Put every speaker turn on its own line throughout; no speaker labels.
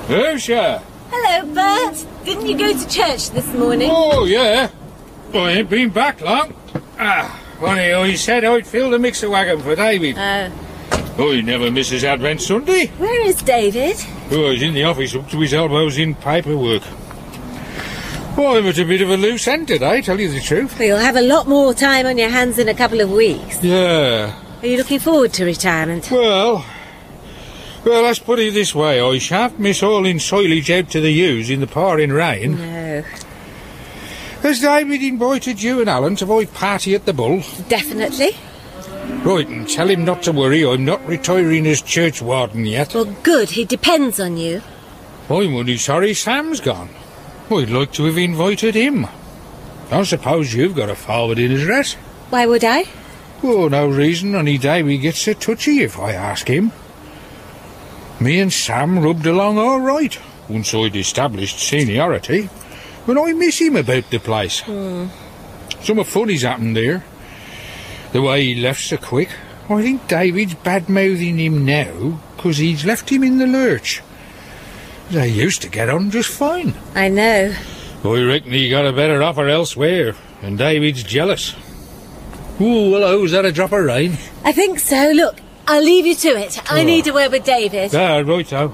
Usha!
Hello, Bert. Didn't you go to church this morning?
Oh, yeah. Well, I ain't been back long. Funny, he said I'd fill the mixer wagon for David. Oh, he never misses Advent Sunday.
Where is David?
Oh, he's in the office up to his elbows in paperwork. Well, I'm at a bit of a loose end today, tell you the truth.
Well, you'll have a lot more time on your hands in a couple of weeks.
Yeah.
Are you looking forward to retirement?
Well, let's put it this way. I shan't miss hauling silage out to the ewes in the pouring rain.
No.
Has David invited you and Alan to my party at the Bull?
Definitely.
Right, and tell him not to worry. I'm not retiring as church warden yet.
Well, good. He depends on you.
I'm only sorry Sam's gone. I'd like to have invited him. I suppose you've got a forward in address.
Why would I?
Oh, no reason only Davy gets so touchy if I ask him. Me and Sam rubbed along all right once I'd established seniority, but I miss him about the place. Something funny's happened there. The way he left so quick. I think David's bad-mouthing him now because he's left him in the lurch. They used to get on just fine.
I know.
I reckon he got a better offer elsewhere, and David's jealous. Ooh, hello, is that a drop of rain?
I think so. Look, I'll leave you to it. I need a word with David.
Right-o.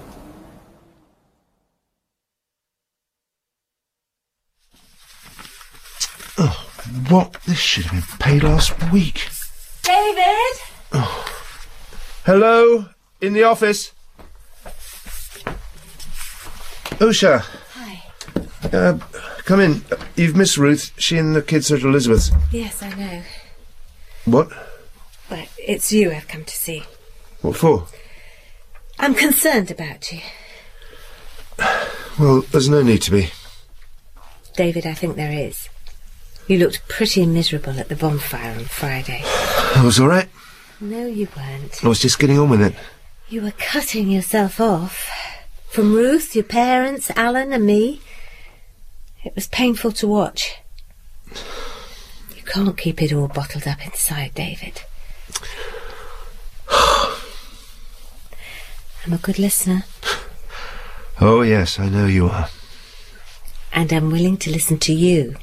Oh, what? This should have been paid last week.
David?
Oh. Hello? In the office? Usha.
Hi.
Come in. You've missed Ruth. She and the kids are at Elizabeth's.
Yes, I know.
What?
But it's you I've come to see.
What for?
I'm concerned about you.
Well, there's no need to be.
David, I think there is. You looked pretty miserable at the bonfire on Friday.
I was all right.
No, you weren't.
I was just getting on with it.
You were cutting yourself off. From Ruth, your parents, Alan and me. It was painful to watch. You can't keep it all bottled up inside, David. I'm a good listener.
Oh, yes, I know you are.
And I'm willing to listen to you.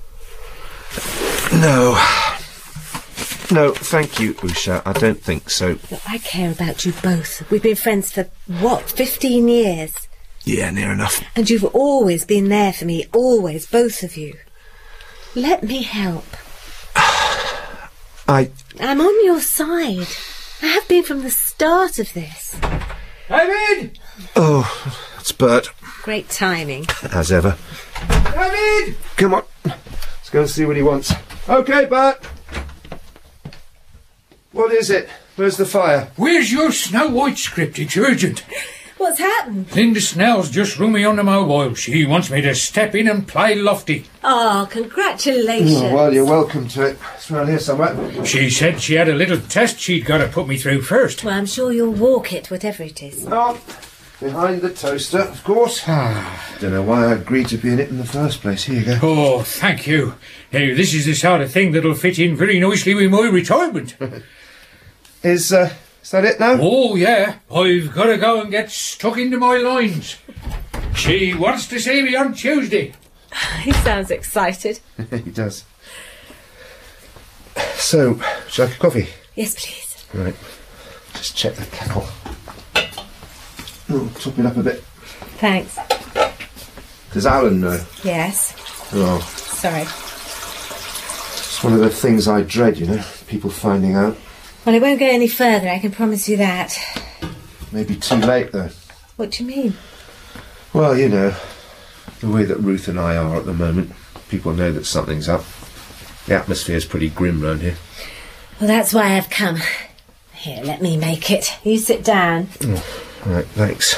No. No, thank you, Usha. I don't think so.
Look, I care about you both. We've been friends for, 15 years?
Yeah, near enough.
And you've always been there for me, always, both of you. Let me help. I'm on your side. I have been from the start of this.
David!
Oh, it's Bert.
Great timing.
As ever.
David!
Come on. Let's go and see what he wants. OK, Bert. What is it? Where's the fire?
Where's your Snow White script? It's urgent.
What's happened?
Linda Snell's just rung me on the mobile. She wants me to step in and play Lofty.
Oh, congratulations.
Oh, well, you're welcome to it. It's around here somewhere.
She said she had a little test she'd got to put me through first.
Well, I'm sure you'll walk it, whatever it is.
Oh, behind the toaster, of course. Don't know why I agreed to be in it in the first place. Here you go.
Oh, thank you. Now, this is the sort of thing that'll fit in very nicely with my retirement.
Is that it now?
Oh, yeah. I've got to go and get stuck into my lines. She wants to see me on Tuesday.
He sounds excited.
He does. So, shall I have coffee?
Yes, please.
Right. Just check the kettle. Oh, top it up a bit.
Thanks.
Does Alan know?
Yes.
Oh,
Sorry.
it's one of the things I dread, you know, people finding out.
Well, it won't go any further, I can promise you that.
Maybe too late, though.
What do you mean?
Well, you know, the way that Ruth and I are at the moment, people know that something's up. The atmosphere's pretty grim round here.
Well, that's why I've come. Here, let me make it. You sit down.
Oh, right, thanks.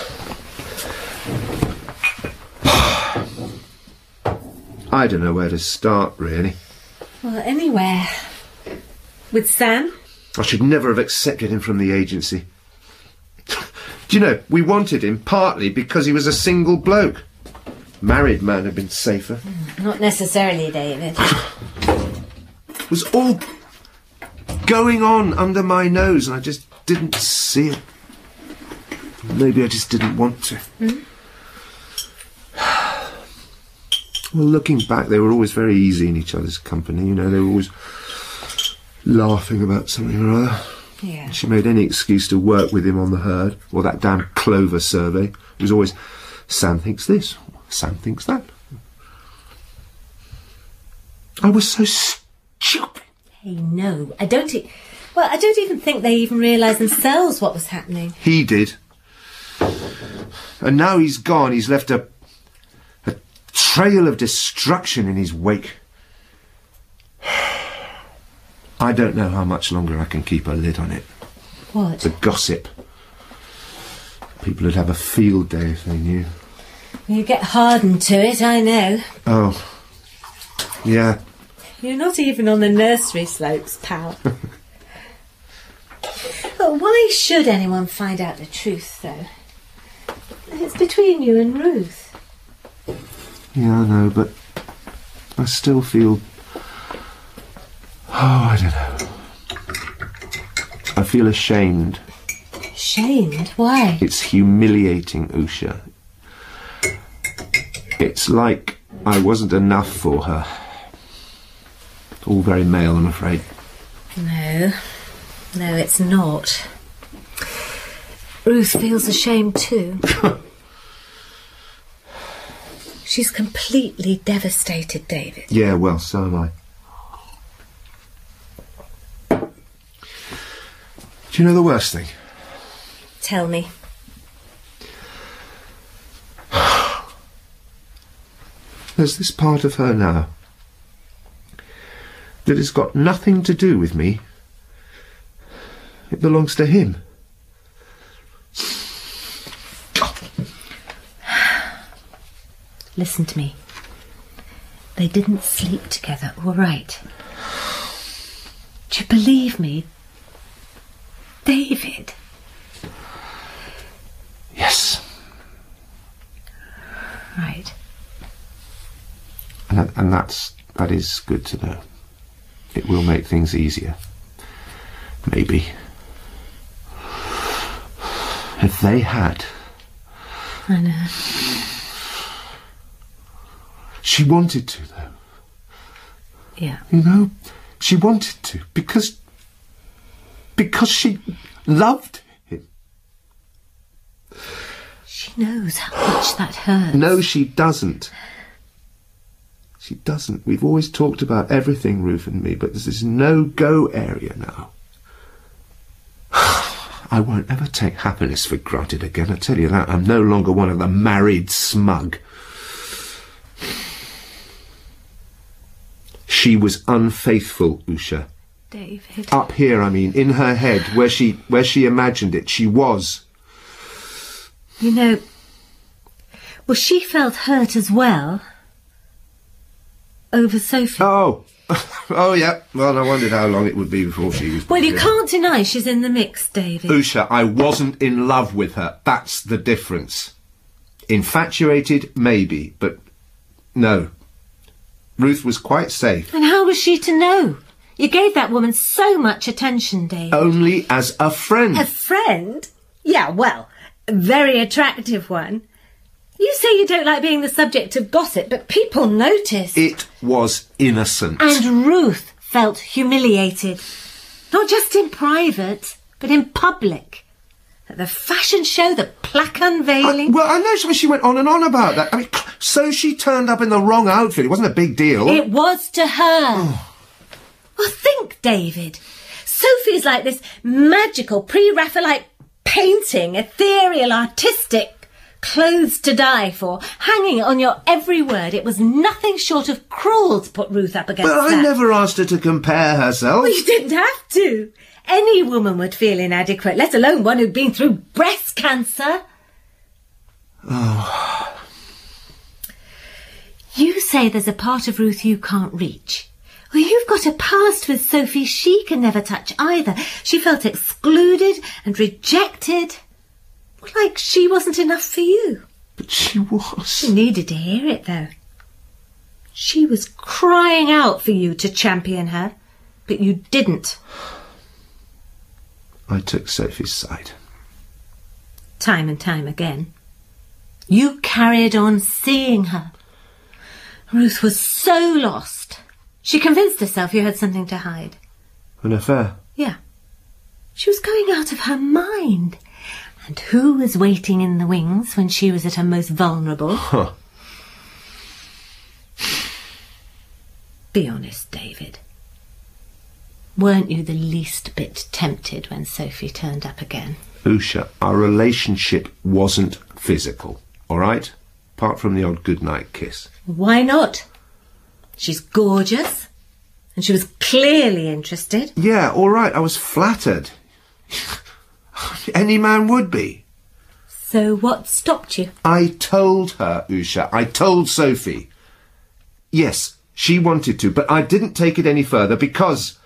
I don't know where to start, really.
Well, anywhere. With Sam?
I should never have accepted him from the agency. Do you know, we wanted him partly because he was a single bloke. Married man had been safer.
Not necessarily, David.
It was all going on under my nose and I just didn't see it. Maybe I just didn't want to. Well, looking back, they were always very easy in each other's company. You know, they were always laughing about something or other.
Yeah.
She made any excuse to work with him on the herd, or that damn Clover survey. It was always, Sam thinks this, Sam thinks that. I was so stupid.
Hey, no, I don't even think they even realised themselves what was happening.
He did. And now he's gone, he's left a trail of destruction in his wake. I don't know how much longer I can keep a lid on it.
What?
The gossip. People would have a field day if they knew.
You get hardened to it, I know.
Oh, yeah.
You're not even on the nursery slopes, pal. But why should anyone find out the truth, though? It's between you and Ruth.
Yeah, I know, but I still feel... Oh, I don't know. I feel ashamed.
Ashamed? Why?
It's humiliating, Usha. It's like I wasn't enough for her. All very male, I'm afraid.
No, it's not. Ruth feels ashamed too. She's completely devastated, David.
Yeah, well, so am I. Do you know the worst thing?
Tell me.
There's this part of her now that has got nothing to do with me. It belongs to him.
Listen to me. They didn't sleep together, all right? Do you believe me? David?
Yes.
Right.
And that is good to know. It will make things easier. Maybe. If they had...
I know.
She wanted to, though.
Yeah.
You know, she wanted to, because she loved him.
She knows how much that hurts.
No, she doesn't. She doesn't. We've always talked about everything, Ruth and me, but there's this no-go area now. I won't ever take happiness for granted again, I tell you that. I'm no longer one of the married smug. She was unfaithful, Usha.
David.
Up here, I mean, in her head, where she imagined it, she was.
You know, well, she felt hurt as well. Over Sophie.
Oh, yeah. Well, I wondered how long it would be before she was...
Well, you can't deny she's in the mix, David.
Usha, I wasn't in love with her. That's the difference. Infatuated, maybe, but no. Ruth was quite safe.
And how was she to know? You gave that woman so much attention, David.
Only as a friend.
A friend? Yeah, well, a very attractive one. You say you don't like being the subject of gossip, but people notice.
It was innocent.
And Ruth felt humiliated. Not just in private, but in public. At the fashion show, the plaque unveiling.
I know she went on and on about that. I mean, so she turned up in the wrong outfit. It wasn't a big deal.
It was to her. Well, think, David. Sophie's like this magical pre-Raphaelite painting, ethereal, artistic, clothes to die for, hanging on your every word. It was nothing short of cruel to put Ruth up against
But
that.
I never asked her to compare herself.
Well, you didn't have to. Any woman would feel inadequate, let alone one who'd been through breast cancer.
Oh.
You say there's a part of Ruth you can't reach. Well, you've got a past with Sophie she can never touch either. She felt excluded and rejected. Like she wasn't enough for you.
But she was.
She needed to hear it, though. She was crying out for you to champion her, but you didn't.
I took Sophie's side.
time and time again. You carried on seeing her. Ruth was so lost. She convinced herself you had something to hide.
An affair?
Yeah. She was going out of her mind. And who was waiting in the wings when she was at her most vulnerable?
Huh.
Be honest, David. Weren't you the least bit tempted when Sophie turned up again?
Usha, our relationship wasn't physical, all right? Apart from the odd goodnight kiss.
Why not? She's gorgeous, and she was clearly interested.
Yeah, all right, I was flattered. Any man would be.
So what stopped you?
I told her, Usha. I told Sophie. Yes, she wanted to, but I didn't take it any further because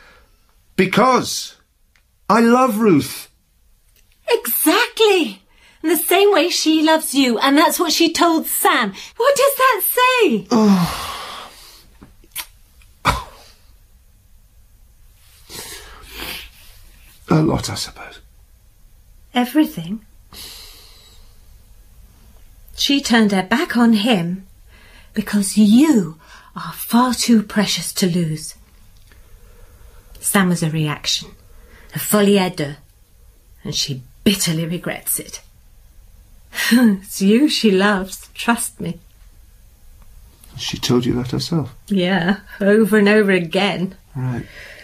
I love Ruth.
Exactly. In the same way she loves you, and that's what she told Sam. What does that say?
A lot, I suppose.
Everything. She turned her back on him because you are far too precious to lose. Sam was a reaction, a folie à deux, and she bitterly regrets it. It's you she loves, trust me.
She told you that herself?
Yeah, over and over again.
Right.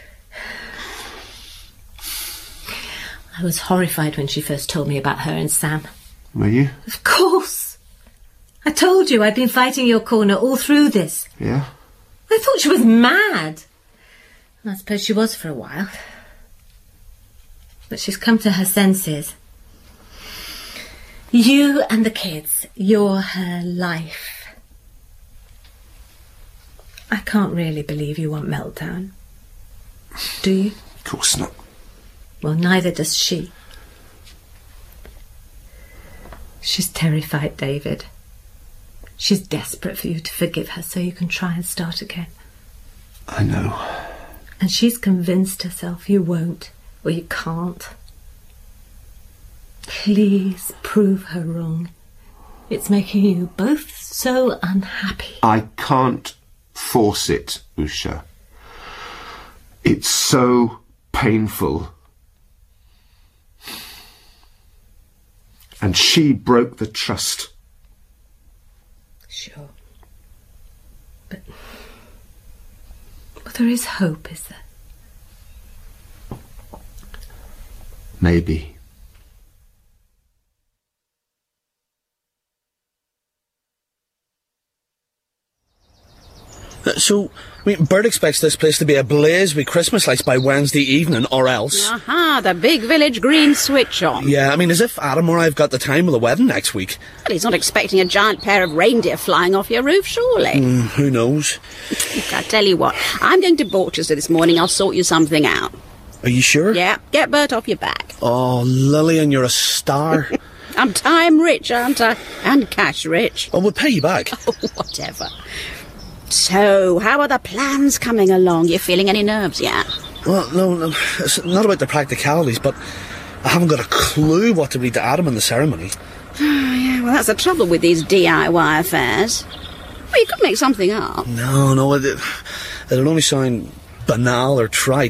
I was horrified when she first told me about her and Sam.
Were you?
Of course. I told you I'd been fighting your corner all through this.
Yeah?
I thought she was mad. I suppose she was for a while. But she's come to her senses. You and the kids, you're her life. I can't really believe you want Meltdown. Do you?
Of course not.
Well, neither does she. She's terrified, David. She's desperate for you to forgive her so you can try and start again.
I know.
And she's convinced herself you won't, or you can't. Please prove her wrong. It's making you both so unhappy.
I can't force it, Usha. It's so painful. And she broke the trust.
Sure. But there is hope, is there?
Maybe.
So, Bert expects this place to be ablaze with Christmas lights by Wednesday evening, or else...
Aha, the big village green switch on.
Yeah, as if Adam or I've got the time of the wedding next week.
Well, he's not expecting a giant pair of reindeer flying off your roof, surely.
Who knows?
Look, I tell you what, I'm going to Borchester this morning. I'll sort you something out.
Are you sure?
Yeah, get Bert off your back.
Oh, Lillian, you're a star.
I'm time rich, aren't I? And cash rich.
Oh, we'll pay you back.
Oh, whatever. So, how are the plans coming along? You feeling any nerves yet?
Well, no, it's not about the practicalities, but I haven't got a clue what to read to Adam in the ceremony.
Yeah, well, that's the trouble with these DIY affairs. Well, you could make something up.
No, it'll only sound banal or trite.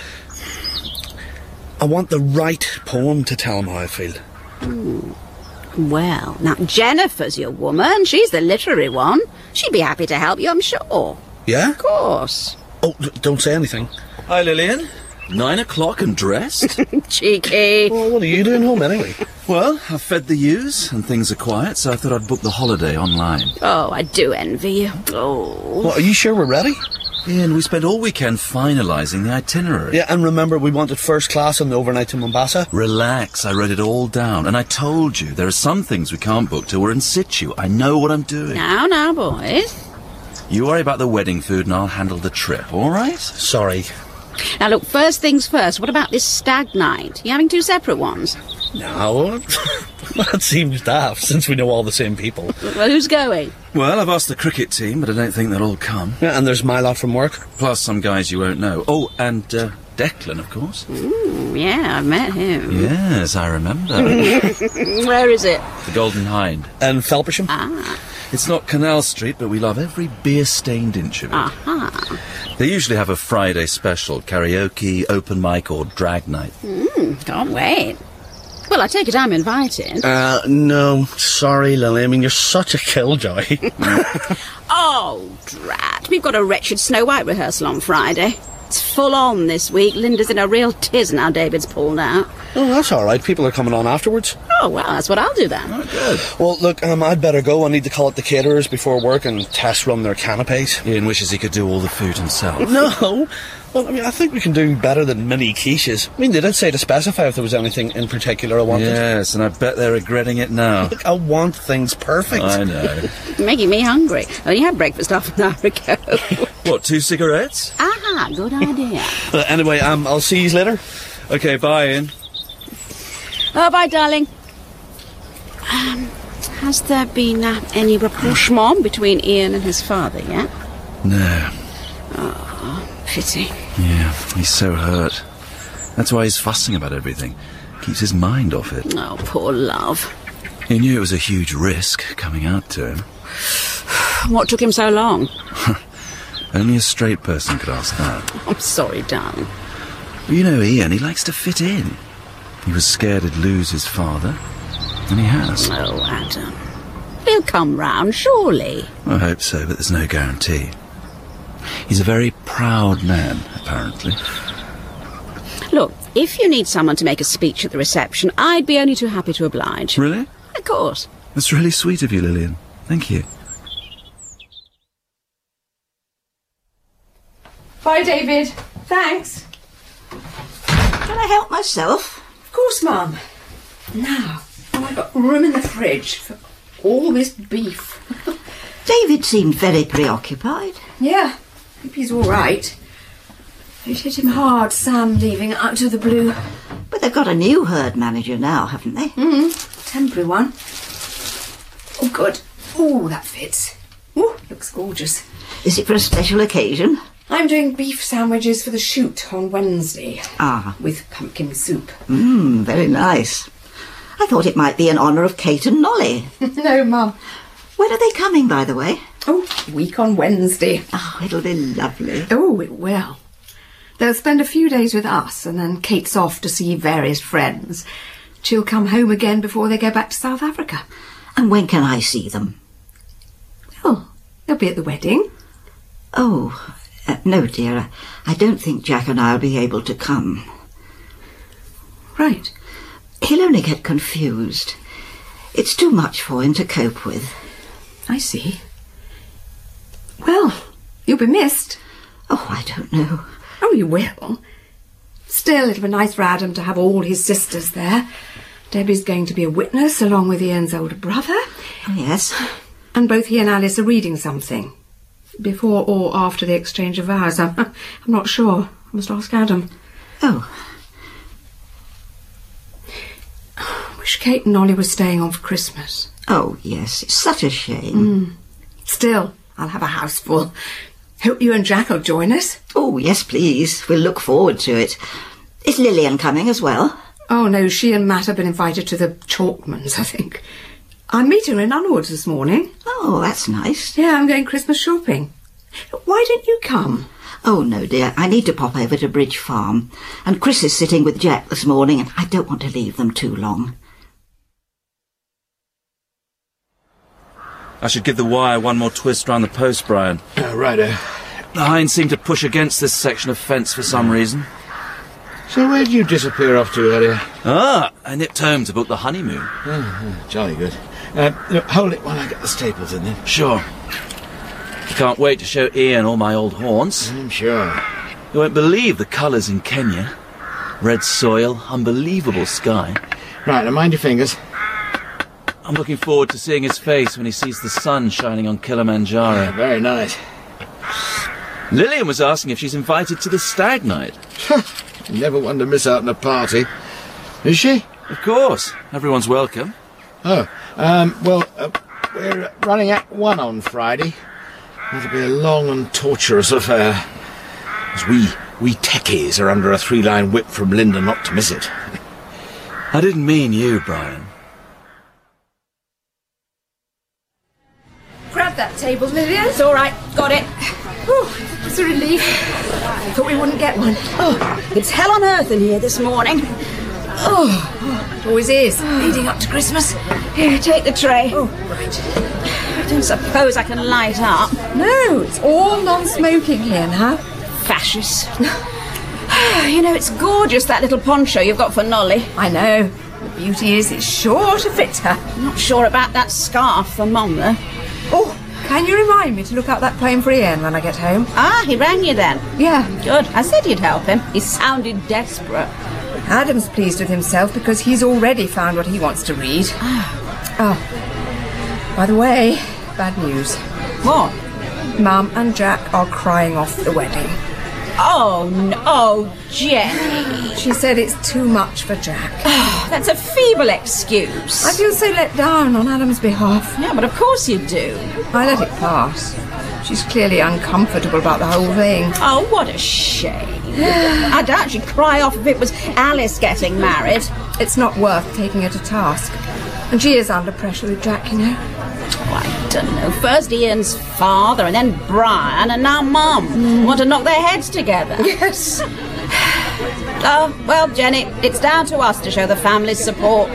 I want the right poem to tell him how I feel.
Well, now, Jennifer's your woman. She's the literary one. She'd be happy to help you, I'm sure.
Yeah?
Of course.
Oh, don't say anything.
Hi, Lillian. 9 o'clock and dressed?
Cheeky.
Well, what are you doing home anyway?
Well, I've fed the ewes and things are quiet, so I thought I'd book the holiday online.
Oh, I do envy you. Oh.
Well, are you sure we're ready?
Yeah, and we spent all weekend finalising the itinerary.
Yeah, and remember, we wanted first class on the overnight to Mombasa?
Relax, I wrote it all down, and I told you, there are some things we can't book till we're in situ. I know what I'm doing.
Now, boys.
You worry about the wedding food and I'll handle the trip, all right?
Sorry.
Now, look, first things first, what about this stag night? You having 2 separate ones?
No, that seems daft, since we know all the same people.
Well, who's going?
Well, I've asked the cricket team, but I don't think they'll all come.
Yeah, and there's my lot from work.
Plus some guys you won't know. Oh, and Declan, of course.
Yeah, I've met him.
Yes, I remember.
Where is it?
The Golden Hind.
And Felpersham?
It's not Canal Street, but we love every beer-stained inch of it. They usually have a Friday special, karaoke, open mic or drag night.
Can't wait. Well, I take it I'm invited.
No, sorry, Lily. I mean, you're such a killjoy.
Oh, drat. We've got a wretched Snow White rehearsal on Friday. It's full on this week. Linda's in a real tiz now David's pulled out.
Oh, that's all right. People are coming on afterwards.
Oh, well, that's what I'll do then.
Oh, good.
Well, look, I'd better go. I need to call up the caterers before work and test run their canapes.
Ian wishes he could do all the food himself.
No. Well, I mean, I think we can do better than mini quiches. I mean, they did say to specify if there was anything in particular I wanted.
Yes, and I bet they're regretting it now.
Look, I want things perfect.
I know.
Making me hungry. I only had breakfast half an hour ago.
What, 2 cigarettes?
Aha, good idea.
Anyway, I'll see you later.
Okay, bye, Ian.
Oh, bye, darling. Has there been any rapprochement between Ian and his father yet?
No.
Pity.
Yeah, he's so hurt. That's why he's fussing about everything. Keeps his mind off it.
Oh, poor love.
He knew it was a huge risk coming out to him.
What took him so long?
Only a straight person could ask that.
I'm sorry, darling.
You know Ian, he likes to fit in. He was scared he'd lose his father, and he has.
Oh, Adam. He'll come round, surely.
I hope so, but there's no guarantee. He's a very proud man, apparently.
Look, if you need someone to make a speech at the reception, I'd be only too happy to oblige.
Really?
Of course.
That's really sweet of you, Lillian. Thank you.
Bye, David. Thanks.
Can I help myself?
Of course, Mum. Now, I've got room in the fridge for all this beef.
David seemed very preoccupied.
Yeah, hope he's all right. It hit him hard, Sam leaving out of the blue.
But they've got a new herd manager now, haven't they?
Temporary one. Oh, good. Oh, that fits. Oh, looks gorgeous.
Is it for a special occasion?
I'm doing beef sandwiches for the shoot on Wednesday. With pumpkin soup.
Very nice. I thought it might be in honour of Kate and Nolly.
No, Mum.
When are they coming, by the way?
Oh, week on Wednesday.
Oh, it'll be lovely.
Oh, it will. They'll spend a few days with us, and then Kate's off to see various friends. She'll come home again before they go back to South Africa.
And when can I see them?
Oh, they'll be at the wedding.
Oh, no, dear. I don't think Jack and I'll be able to come.
Right.
He'll only get confused. It's too much for him to cope with.
I see. Well, you'll be missed.
Oh, I don't know.
Oh, you will. Still, it'll be nice for Adam to have all his sisters there. Debbie's going to be a witness along with Ian's older brother.
Oh, yes.
And both he and Alice are reading something. Before or after the exchange of vows. I'm not sure. I must ask Adam.
Oh.
Wish Kate and Nolly were staying on for Christmas.
Oh, yes. It's such a shame.
Still, I'll have a house full. Hope you and Jack will join us.
Oh, yes, please. We'll look forward to it. Is Lillian coming as well?
Oh, no, she and Matt have been invited to the Chalkmans, I think. I'm meeting her in Unwoods this morning.
Oh, that's nice.
Yeah, I'm going Christmas shopping. Why don't you come?
Oh, no, dear. I need to pop over to Bridge Farm. And Chris is sitting with Jack this morning, and I don't want to leave them too long.
I should give the wire one more twist round the post, Brian.
Righto.
The hinds seem to push against this section of fence for some reason.
So where'd you disappear off to earlier?
I nipped home to book the honeymoon.
Jolly good. Look, hold it while I get the staples in then.
Sure. Can't wait to show Ian all my old haunts.
I'm sure.
You won't believe the colours in Kenya. Red soil, unbelievable sky.
Right, now mind your fingers.
I'm looking forward to seeing his face when he sees the sun shining on Kilimanjaro.
Very nice.
Lillian was asking if she's invited to the stag night.
Never one to miss out on a party. Is she?
Of course. Everyone's welcome.
Oh, we're running Act 1 on Friday. It'll be a long and torturous affair. As we
We techies are under a 3-line whip from Linda not to miss it.
I didn't mean you, Brian.
Grab that table, Lydia.
It's all right. Got it.
Whew, it's a relief. I thought we wouldn't get one.
Oh, it's hell on earth in here this morning.
It always is, leading up to Christmas.
Here, take the tray.
Oh, right.
I don't suppose I can light up.
No, it's all non-smoking here now.
Fascist. You know, it's gorgeous, that little poncho you've got for Nolly.
I know. The beauty is it's sure to fit her.
I'm not sure about that scarf for Mum, though.
Oh, can you remind me to look out that poem for Ian when I get home?
Ah, he rang you then?
Yeah.
Good. I said you'd help him. He sounded desperate.
Adam's pleased with himself because he's already found what he wants to read. Oh, by the way, bad news.
What?
Mum and Jack are crying off the wedding.
Oh, no. Oh, Jenny.
She said it's too much for Jack.
That's a feeble excuse.
I feel so let down on Adam's behalf.
Yeah, but of course you do.
I let it pass. She's clearly uncomfortable about the whole thing.
Oh, what a shame. I doubt she'd cry off if it was Alice getting married.
It's not worth taking her to task. And she is under pressure with Jack, you know.
Oh, I don't know. First Ian's father, and then Brian, and now Mum. Want to knock their heads together.
Yes.
Oh, well, Jenny, it's down to us to show the family's support.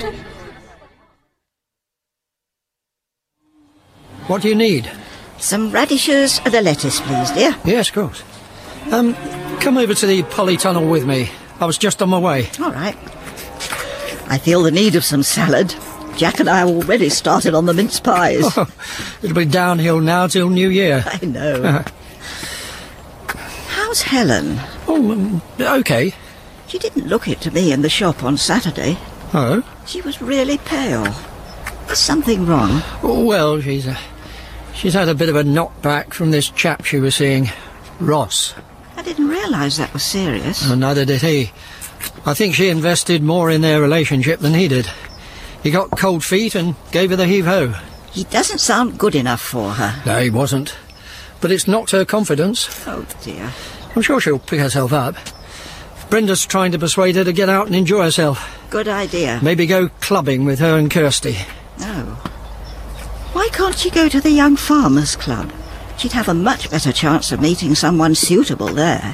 What do you need?
Some radishes and a lettuce, please, dear.
Yes, of course. Come over to the polytunnel with me. I was just on my way.
All right. I feel the need of some salad. Jack and I already started on the mince pies.
Oh, it'll be downhill now till New Year.
I know. How's Helen?
Oh, okay.
She didn't look it to me in the shop on Saturday.
Oh?
She was really pale. Is something wrong?
Oh, well, she's had a bit of a knockback from this chap she was seeing, Ross.
I didn't realise that was serious.
Oh, neither did he. I think she invested more in their relationship than he did. He got cold feet and gave her the heave-ho.
He doesn't sound good enough for her.
No, he wasn't. But it's knocked her confidence.
Oh, dear.
I'm sure she'll pick herself up. Brenda's trying to persuade her to get out and enjoy herself.
Good idea.
Maybe go clubbing with her and Kirsty.
Oh. Why can't she go to the Young Farmers Club? She'd have a much better chance of meeting someone suitable there.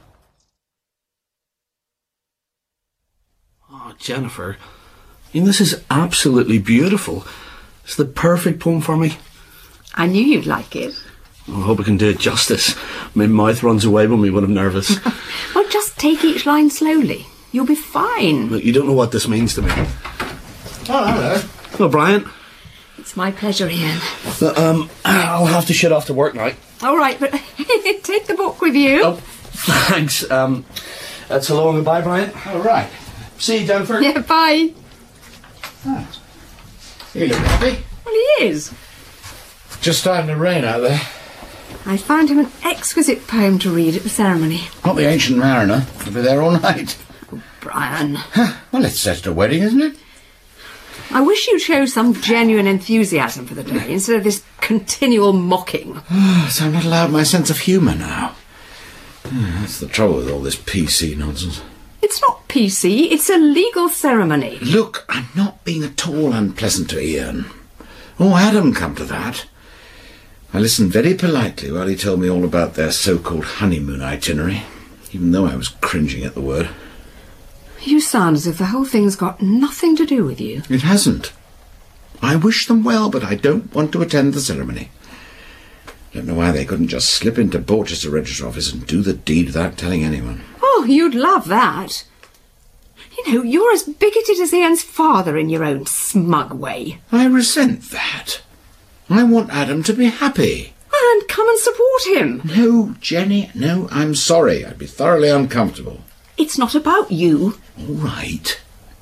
Oh, Jennifer, this is absolutely beautiful. It's the perfect poem for me.
I knew you'd like it.
I hope I can do it justice. My mouth runs away with me when I'm nervous.
Well, just take each line slowly. You'll be fine.
Look, you don't know what this means to me.
Oh, hello.
Hello, Brian.
It's my pleasure, Ian.
I'll have to shut off to work now.
All right, but take the book with you.
Oh, thanks. That's hello and goodbye, Brian.
All right.
See you, Jennifer.
Yeah, bye.
Ah. You look happy.
Well, he is.
Just starting to rain out there.
I found him an exquisite poem to read at the ceremony.
Not the Ancient Mariner. He'll be there all night.
Oh, Brian.
Well, it's just a wedding, isn't it?
I wish you'd show some genuine enthusiasm for the day instead of this continual mocking.
So I'm not allowed my sense of humour now. That's the trouble with all this PC nonsense.
It's not PC, it's a legal ceremony.
Look, I'm not being at all unpleasant to Ian. Oh, Adam come to that. I listened very politely while he told me all about their so-called honeymoon itinerary, even though I was cringing at the word.
You sound as if the whole thing's got nothing to do with you.
It hasn't. I wish them well, but I don't want to attend the ceremony. Don't know why they couldn't just slip into Borchester Register Office and do the deed without telling anyone.
Oh, you'd love that. You know, you're as bigoted as Ian's father in your own smug way.
I resent that. I want Adam to be happy.
And come and support him.
No, Jenny, no, I'm sorry. I'd be thoroughly uncomfortable.
It's not about you.
All right.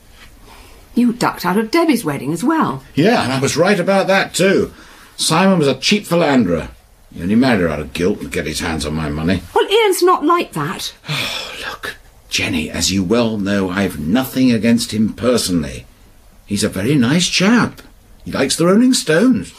You ducked out of Debbie's wedding as well.
Yeah, and I was right about that too. Simon was a cheap philanderer. He only married her out of guilt and get his hands on my money.
Well, Ian's not like that.
Oh, look, Jenny, as you well know, I've nothing against him personally. He's a very nice chap. He likes the Rolling Stones.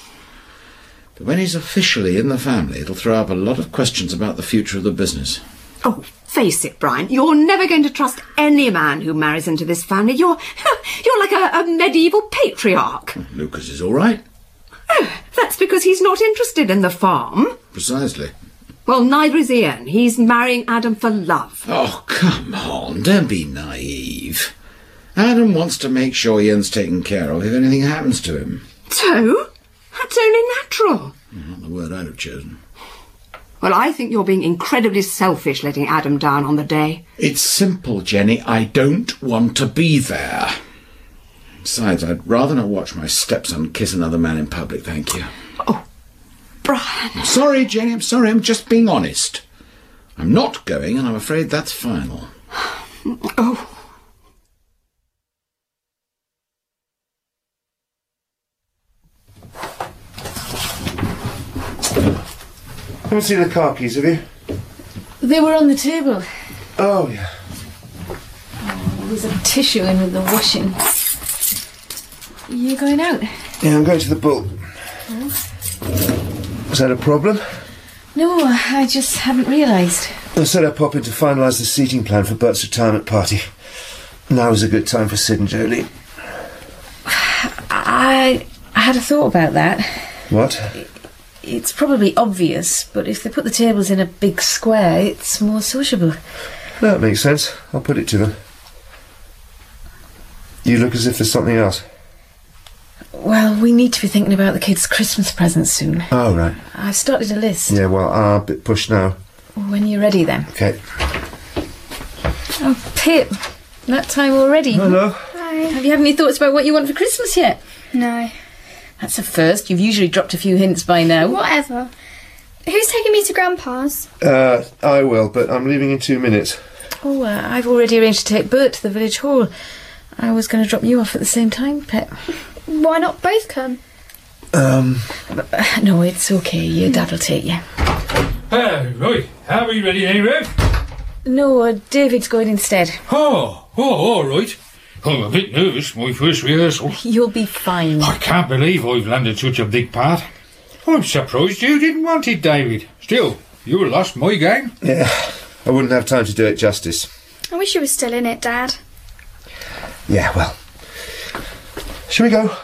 But when he's officially in the family, it'll throw up a lot of questions about the future of the business.
Oh, Face it, Brian, you're never going to trust any man who marries into this family. You're like a medieval patriarch.
Lucas is all right.
Oh, that's because he's not interested in the farm.
Precisely.
Well, neither is Ian. He's marrying Adam for love.
Oh, come on, don't be naive. Adam wants to make sure Ian's taken care of if anything happens to him.
So? That's only natural.
Not the word I'd have chosen.
Well, I think you're being incredibly selfish letting Adam down on the day.
It's simple, Jenny. I don't want to be there. Besides, I'd rather not watch my stepson kiss another man in public, thank you.
Oh, Brian.
I'm sorry, Jenny, I'm sorry. I'm just being honest. I'm not going, and I'm afraid that's final.
Oh.
Haven't seen the car keys, have you?
They were on the table.
Oh, yeah.
There was a tissue in with the washing. You going out?
Yeah, I'm going to the Bull. Was that a problem?
No, I just hadn't realised.
I said I'd pop in to finalise the seating plan for Bert's retirement party. Now is a good time for Sid and Jolene.
I had a thought about that.
What?
It's probably obvious, but if they put the tables in a big square, it's more sociable.
That makes sense. I'll put it to them. You look as if there's something else.
Well, we need to be thinking about the kids' Christmas presents soon.
Oh, right.
I've started a list.
Yeah, well, I'm a bit pushed now.
When you're ready, then.
Okay.
Oh, Pip. That time already.
Hello.
Hi. Have you had any thoughts about what you want for Christmas yet?
No.
That's a first. You've usually dropped a few hints by now.
Whatever. Who's taking me to Grandpa's?
I will, but I'm leaving in 2 minutes.
Oh, I've already arranged to take Bert to the village hall. I was going to drop you off at the same time, Pip.
Why not both come?
No, it's okay. Your dad will take you.
Right. Are we ready, eh, Rev?
No, David's going instead.
Oh, all right. I'm a bit nervous, my first rehearsal.
You'll be fine.
I can't believe I've landed such a big part. I'm surprised you didn't want it, David. Still, you lost my game.
Yeah, I wouldn't have time to do it justice.
I wish you were still in it, Dad.
Yeah, well. Shall we go?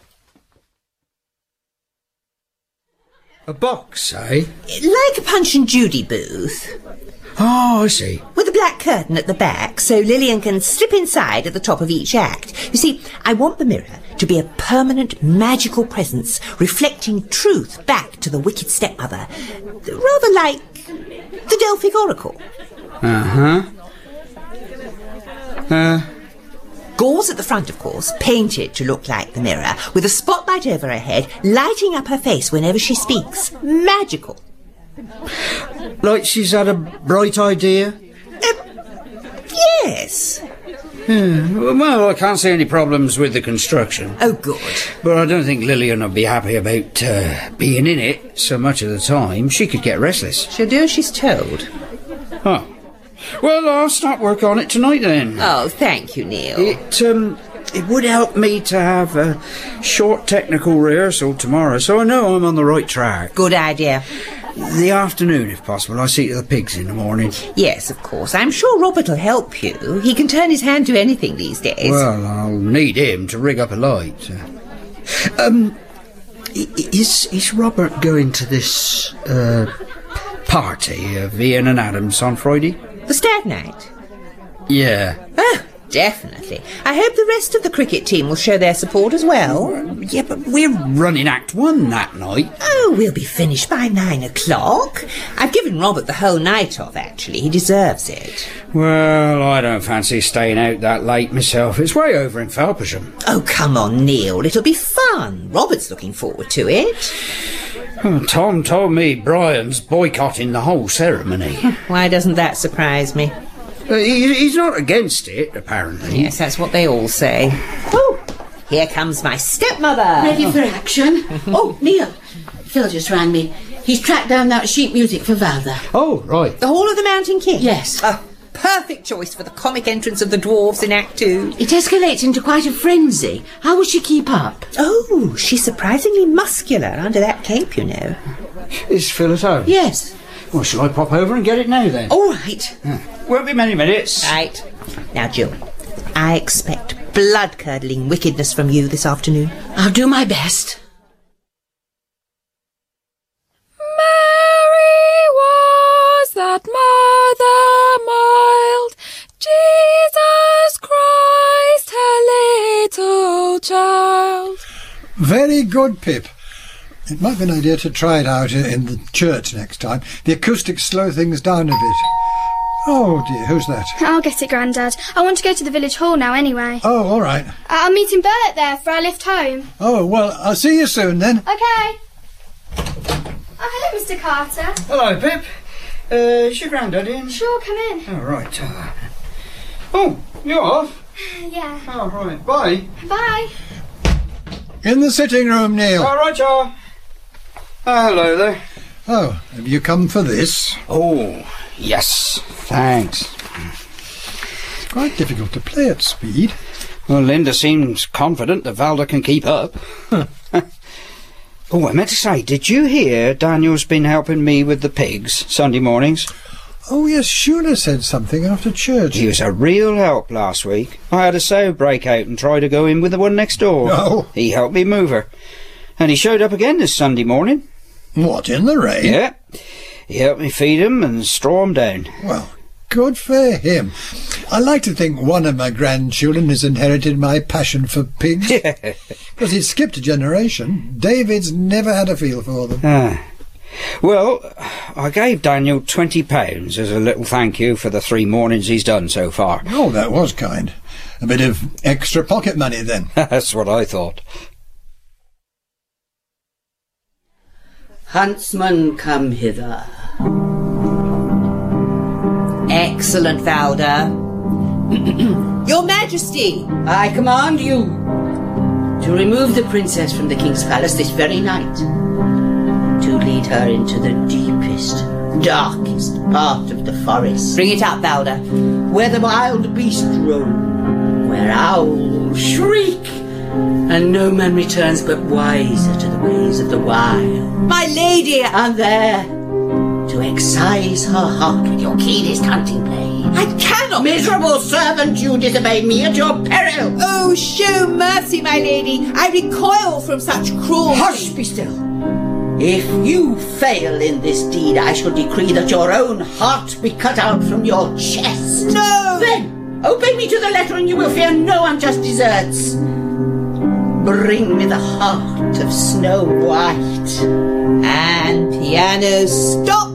A box, eh?
Like a Punch and Judy booth.
Oh, I see.
With a black curtain at the back, so Lillian can slip inside at the top of each act. You see, I want the mirror to be a permanent magical presence, reflecting truth back to the wicked stepmother. Rather like the Delphic Oracle. Gauze at the front, of course, painted to look like the mirror, with a spotlight over her head, lighting up her face whenever she speaks. Magical.
Like she's had a bright idea?
Yes.
Well, I can't see any problems with the construction.
Oh, good.
But I don't think Lillian will be happy about being in it so much of the time. She could get restless.
She'll do as she's told.
Oh. Well, I'll start work on it tonight then.
Oh, thank you, Neil.
It would help me to have a short technical rehearsal tomorrow, so I know I'm on the right track.
Good idea.
The afternoon, if possible. I see to the pigs in the morning.
Yes, of course. I'm sure Robert will help you. He can turn his hand to anything these days.
Well, I'll need him to rig up a light. Is Robert going to this party of Ian and Adam's on Friday?
The stag night?
Yeah.
Oh, definitely. I hope the rest of the cricket team will show their support as well.
Yeah, but we're running Act 1 that night.
Oh, we'll be finished by 9 o'clock. I've given Robert the whole night off, actually. He deserves it.
Well, I don't fancy staying out that late myself. It's way over in Felpersham.
Oh, come on, Neil. It'll be fun. Robert's looking forward to it.
Oh, Tom told me Brian's boycotting the whole ceremony.
Why doesn't that surprise me?
He's not against it, apparently.
Yes, that's what they all say. Oh, here comes my stepmother.
Ready for action? Oh, Neil. Phil just rang me. He's tracked down that sheet music for Valda.
Oh, right.
The Hall of the Mountain King?
Yes.
Perfect choice for the comic entrance of the dwarves in Act 2.
It escalates into quite a frenzy. How will she keep up?
Oh, she's surprisingly muscular under that cape, you know.
Is Phil at home?
Yes.
Well, shall I pop over and get it now, then?
All right.
Won't be many minutes.
Right. Now, Jill, I expect blood-curdling wickedness from you this afternoon.
I'll do my best.
Mary was that mother mild, Jesus Christ, her little child.
Very good, Pip. It might be an idea to try it out in the church next time. The acoustics slow things down a bit. Oh dear, who's that?
I'll get it, Grandad. I want to go to the village hall now anyway.
Oh, all right.
I'm meeting Bert there for our lift home.
Oh, well, I'll see you soon then.
OK. Oh, hello, Mr. Carter.
Hello, Pip. Is your Grandad in?
Sure, come in.
Oh, right. Oh, you're off?
Yeah.
Oh, right. Bye.
Bye.
In the sitting room, Neil.
All right, Jar. Hello there.
Oh, have you come for this?
Oh, yes. Thanks.
It's quite difficult to play at speed.
Well, Linda seems confident that Valda can keep up. Oh, I meant to say, did you hear Daniel's been helping me with the pigs Sunday mornings?
Oh, yes, Shula said something after church.
He was a real help last week. I had a sow break out and try to go in with the one next door.
Oh.
He helped me move her. And he showed up again this Sunday morning.
What, in the rain?
Yeah. He helped me feed him and straw him down.
Well, good for him. I like to think one of my grandchildren has inherited my passion for pigs. Because it skipped a generation. David's never had a feel for them.
Well, I gave Daniel £20 as a little thank you for the 3 mornings he's done so far.
Oh, that was kind. A bit of extra pocket money, then.
That's what I thought.
Huntsman, come hither.
Excellent, Valda. Your Majesty!
I command you to remove the princess from the king's palace this very night, to lead her into the deepest, darkest part of the forest.
Bring it up, Valda.
Where the wild beasts roam, where owls shriek, and no man returns but wiser to the ways of the wild.
My lady!
And there, to excise her heart with your keenest hunting blade.
I cannot!
Miserable servant, you disobey me at your peril!
Oh, show mercy, my lady! I recoil from such cruelty!
Hush, be still! If you fail in this deed, I shall decree that your own heart be cut out from your chest.
No!
Then, obey me to the letter and you will fear no unjust deserts. Bring me the heart of Snow White.
And piano stop!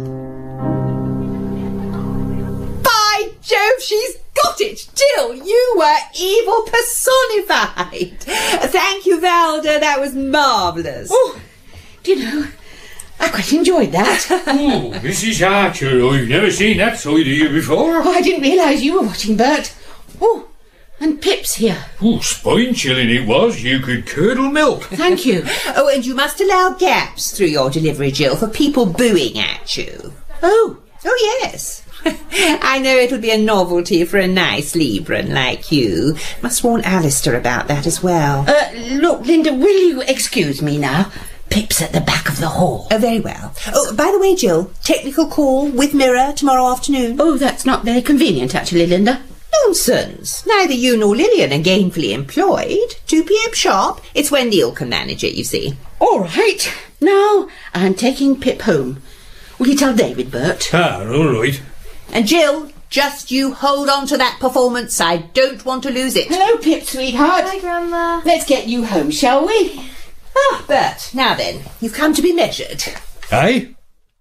By Jove, she's got it! Jill, you were evil personified! Thank you, Valda, that was marvellous.
Oh, do you know, I quite enjoyed that.
Oh, Mrs. Archer, I've never seen that side of you before.
Oh, I didn't realise you were watching, Bert. Oh, and Pip's here.
Oh, spine-chilling it was. You could curdle milk.
Thank you.
Oh, and you must allow gaps through your delivery, Jill, for people booing at you.
Oh,
yes. I know it'll be a novelty for a nice Libran like you. Must warn Alistair about that as well.
Look, Linda, will you excuse me now? Pip's at the back of the hall.
Oh, very well. Oh, by the way, Jill, technical call with Mirror tomorrow afternoon.
Oh, that's not very convenient, actually, Linda.
Nonsense. Neither you nor Lillian are gainfully employed. 2 p.m. sharp. It's when Neil can manage it, you see.
All right. Now, I'm taking Pip home. Will you tell David, Bert?
Ah, all right.
And Jill, just you hold on to that performance. I don't want to lose it.
Hello, Pip, sweetheart.
Hi, Grandma.
Let's get you home, shall we?
Ah, Bert, now then, you've come to be measured.
Aye?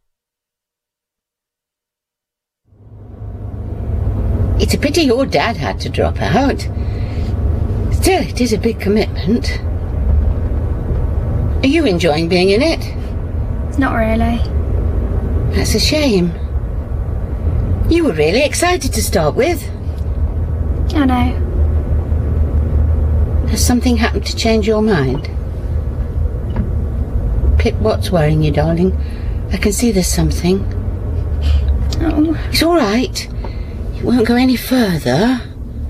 It's a pity your dad had to drop out. Still, it is a big commitment. Are you enjoying being in it?
Not really.
That's a shame. You were really excited to start with.
I know.
Has something happened to change your mind? Pip, what's worrying you, darling? I can see there's something.
Oh.
It's all right. You won't go any further.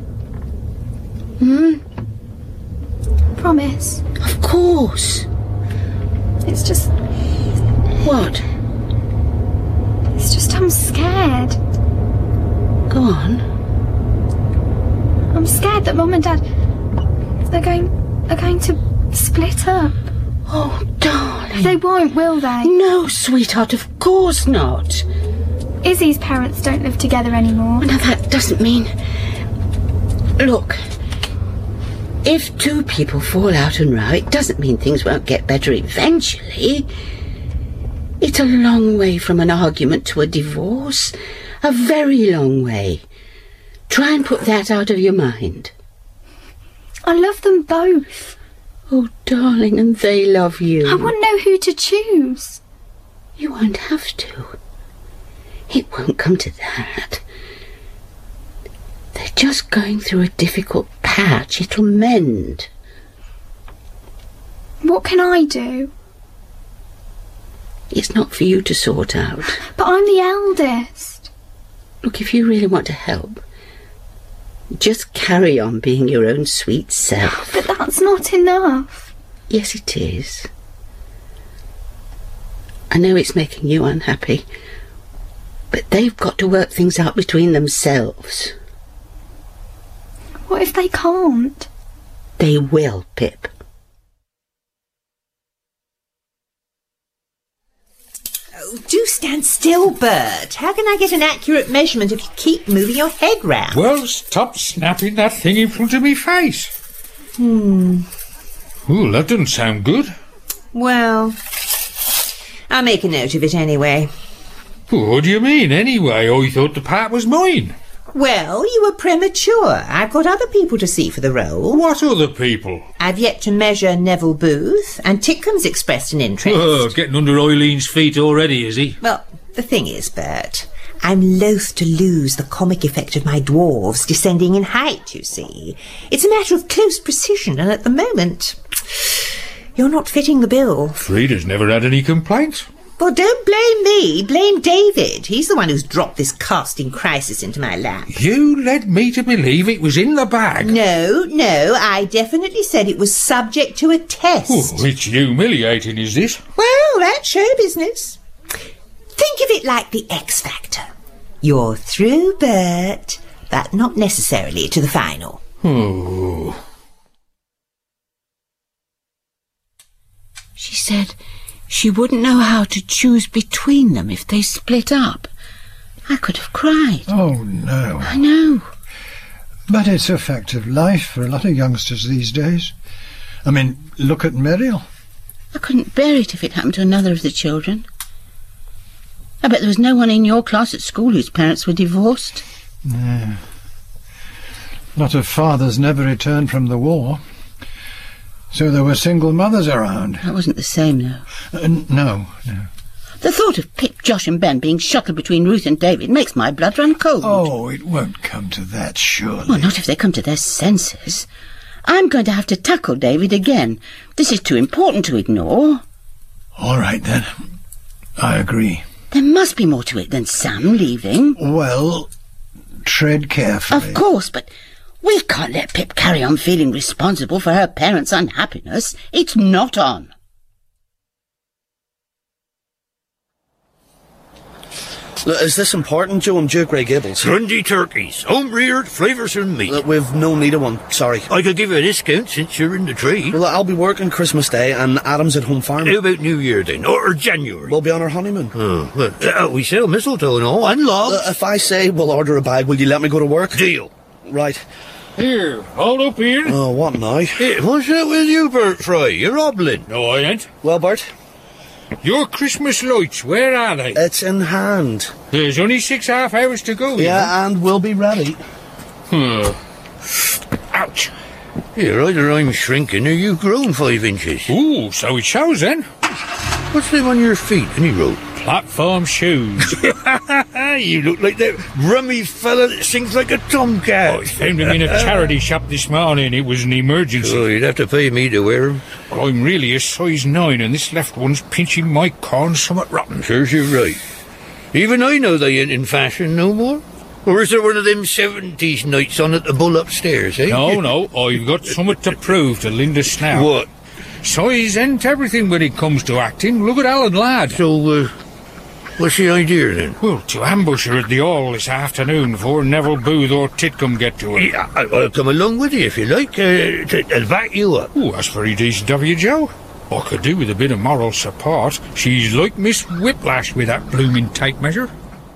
Promise.
Of
course. It's just...
What?
It's It's just I'm scared.
Go on.
I'm scared that Mum and Dad are going to split up.
Oh, darling.
They won't, will they?
No, sweetheart, of course not.
Izzy's parents don't live together anymore.
Now, that doesn't mean... Look, if two people fall out and row, it doesn't mean things won't get better eventually. It's a long way from an argument to a divorce. A very long way. Try and put that out of your mind.
I love them both.
Oh, darling, and they love you.
I wouldn't know who to choose.
You won't have to. It won't come to that. They're just going through a difficult patch. It'll mend.
What can I do?
It's not for you to sort out.
But I'm the eldest.
Look, if you really want to help, just carry on being your own sweet self.
But that's not enough.
Yes, it is. I know it's making you unhappy, but they've got to work things out between themselves.
What if they can't?
They will, Pip.
Oh, do stand still, Bert. How can I get an accurate measurement if you keep moving your head round?
Well, stop snapping that thing in front of me face.
Ooh,
that doesn't sound good.
Well, I'll make a note of it anyway.
What do you mean, anyway? I thought the part was mine.
Well, you were premature. I've got other people to see for the role.
What other people?
I've yet to measure Neville Booth, and Tickham's expressed an interest.
Oh, getting under Eileen's feet already, is he?
Well, the thing is, Bert, I'm loath to lose the comic effect of my dwarves descending in height, you see. It's a matter of close precision, and at the moment, you're not fitting the bill.
Frida's never had any complaints.
Well, don't blame me. Blame David. He's the one who's dropped this casting crisis into my lap.
You led me to believe it was in the bag.
No, I definitely said it was subject to a test.
Oh, it's humiliating, is this?
Well, that's show business. Think of it like the X Factor. You're through, Bert, but not necessarily to the final.
Oh.
She said she wouldn't know how to choose between them if they split up. I could have cried.
Oh, no.
I know.
But it's a fact of life for a lot of youngsters these days. I mean, look at Muriel.
I couldn't bear it if it happened to another of the children. I bet there was no one in your class at school whose parents were divorced.
No. A lot of fathers never returned from the war. So there were single mothers around.
That wasn't the same, though.
No.
The thought of Pip, Josh and Ben being shuttled between Ruth and David makes my blood run cold.
Oh, it won't come to that, surely.
Well, not if they come to their senses. I'm going to have to tackle David again. This is too important to ignore.
All right, then. I agree.
There must be more to it than Sam leaving.
Well, tread carefully.
Of course, but we can't let Pip carry on feeling responsible for her parents' unhappiness. It's not on.
Look, is this important, Joe? I'm Duke Grey Gables.
Grundy turkeys, home-reared, flavoursome meat.
Look, we've no need of one, sorry.
I could give you a discount since you're in the trade.
Well, I'll be working Christmas Day and Adam's at home farming.
How about New Year then, or January?
We'll be on our honeymoon.
Oh, well, we sell mistletoe and all, and logs.
If I say we'll order a bag, will you let me go to work?
Deal.
Right.
Here, hold up here.
Oh, what now?
Hey, what's that with you, Bert Fry? You're hobbling.
No, I ain't.
Well, Bert?
Your Christmas lights, where are they?
It's in hand.
There's only 6.5 hours to go.
Yeah, and we'll be ready.
Ouch.
Here, either I'm shrinking or you've grown 5 inches.
Ooh, so it shows then.
What's them on your feet, any road?
Platform shoes.
You look like that rummy fella that sings like a tomcat.
I found them in a charity shop this morning. It was an emergency.
Oh, you'd have to pay me to wear them.
I'm really a size 9, and this left one's pinching my corn somewhat rotten.
Serves you right. Even I know they ain't in fashion no more. Or is there one of them 70s nights on at the Bull upstairs, eh?
No, I've got something to prove to Linda Snow.
What?
Size ain't everything when it comes to acting. Look at Alan Ladd.
So, What's the idea, then?
Well, to ambush her at the hall this afternoon before Neville Booth or Titcombe get to her.
Yeah, I'll come along with you if you like. I'll back you up.
Oh, that's very decent of you, Joe. I could do with a bit of moral support. She's like Miss Whiplash with that blooming tape measure.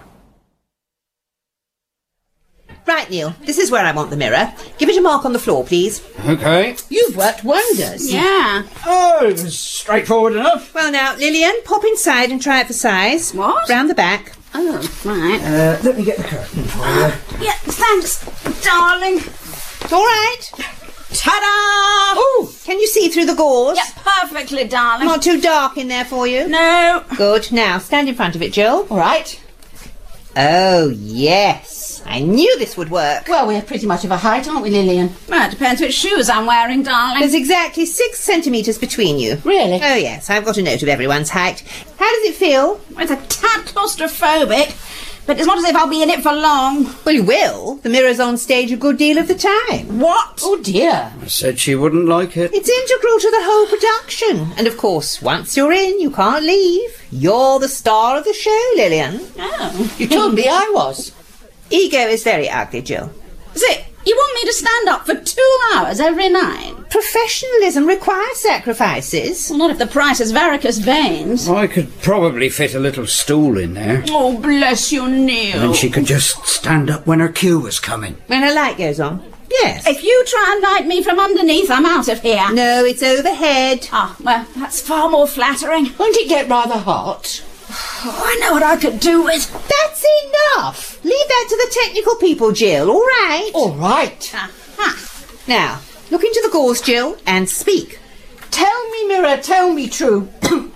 Right, Neil, this is where I want the mirror. Give it a mark on the floor, please.
OK.
You've worked wonders.
Yeah.
Oh, it was straightforward enough.
Well, now, Lillian, pop inside and try it for size.
What?
Round the back.
Oh, right.
Let me get the curtain for you.
Yeah, thanks, darling.
All right. Ta-da! Oh, can you see through the gauze?
Yeah, perfectly, darling.
Not too dark in there for you?
No.
Good. Now, stand in front of it, Jill.
All right.
Oh, yes. I knew this would work.
Well, we're pretty much of a height, aren't we, Lillian?
Well, it depends which shoes I'm wearing, darling.
There's exactly 6 centimetres between you.
Really?
Oh, yes. I've got a note of everyone's height. How does it feel?
It's a tad claustrophobic, but it's not as if I'll be in it for long.
Well, you will. The mirror's on stage a good deal of the time.
What?
Oh, dear.
I said she wouldn't like it.
It's integral to the whole production. And, of course, once you're in, you can't leave. You're the star of the show, Lillian.
Oh.
You told me I was.
Ego is very ugly, Jill.
So, you want me to stand up for 2 hours every night?
Professionalism requires sacrifices.
Well, not if the price is varicose veins.
I could probably fit a little stool in there.
Oh, bless you, Neil.
And she could just stand up when her cue was coming.
When her light goes on. Yes.
If you try and light me from underneath, I'm out of here.
No, it's overhead.
Ah, well, that's far more flattering.
Won't it get rather hot?
Oh, I know what I could do with.
That's enough. Leave that to the technical people, Jill, all right?
All right.
Now, look into the gauze, Jill, and speak.
Tell me, mirror, tell me true.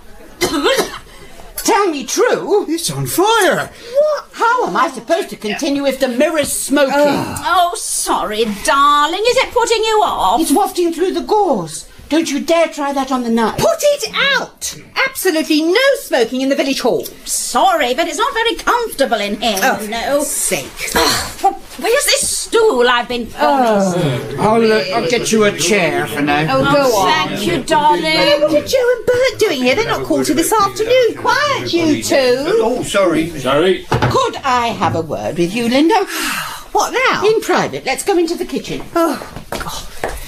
Tell me true?
It's on fire.
What? How am I supposed to continue if the mirror's smoking?
Oh, sorry, darling. Is it putting you off?
It's wafting through the gauze. Don't you dare try that on the knife.
Put it out! Absolutely no smoking in the village hall.
Sorry, but it's not very comfortable in here, you know.
Sake.
Where's this stool I've been promised?
I'll get you a chair for now.
Oh, go on.
Thank you, darling.
What are Joe and Bert doing here? They're not called to this afternoon. Quiet, you two.
Oh, sorry. Sorry.
Could I have a word with you, Linda?
What now?
In private. Let's go into the kitchen.
Oh, God.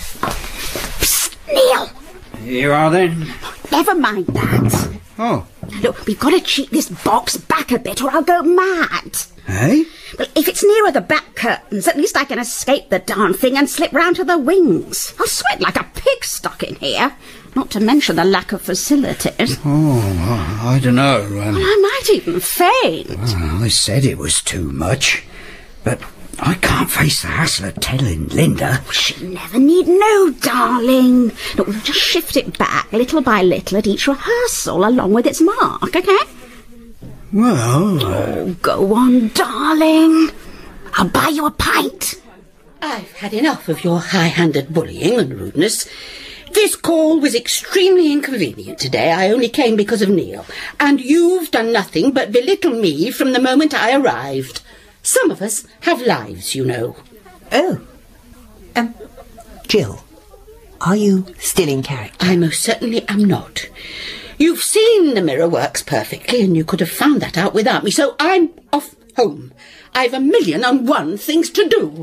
Neil.
Here you are, then.
Never mind that.
Oh.
Look, we've got to cheat this box back a bit or I'll go mad.
Eh?
Well, if it's nearer the back curtains, at least I can escape the darn thing and slip round to the wings. I'll sweat like a pig stuck in here. Not to mention the lack of facilities.
Oh, I don't know.
Well, I might even faint.
Well, I said it was too much. But I can't face the hassle of telling Linda.
She never need know, darling. Look, we'll just shift it back little by little at each rehearsal along with its mark, OK?
Well...
Oh, go on, darling. I'll buy you a pint.
I've had enough of your high-handed bullying and rudeness. This call was extremely inconvenient today. I only came because of Neil. And you've done nothing but belittle me from the moment I arrived. Some of us have lives, you know.
Oh. Jill, are you still in character?
I most certainly am not. You've seen the mirror works perfectly, and you could have found that out without me, so I'm off home. I've 1,000,001 things to do.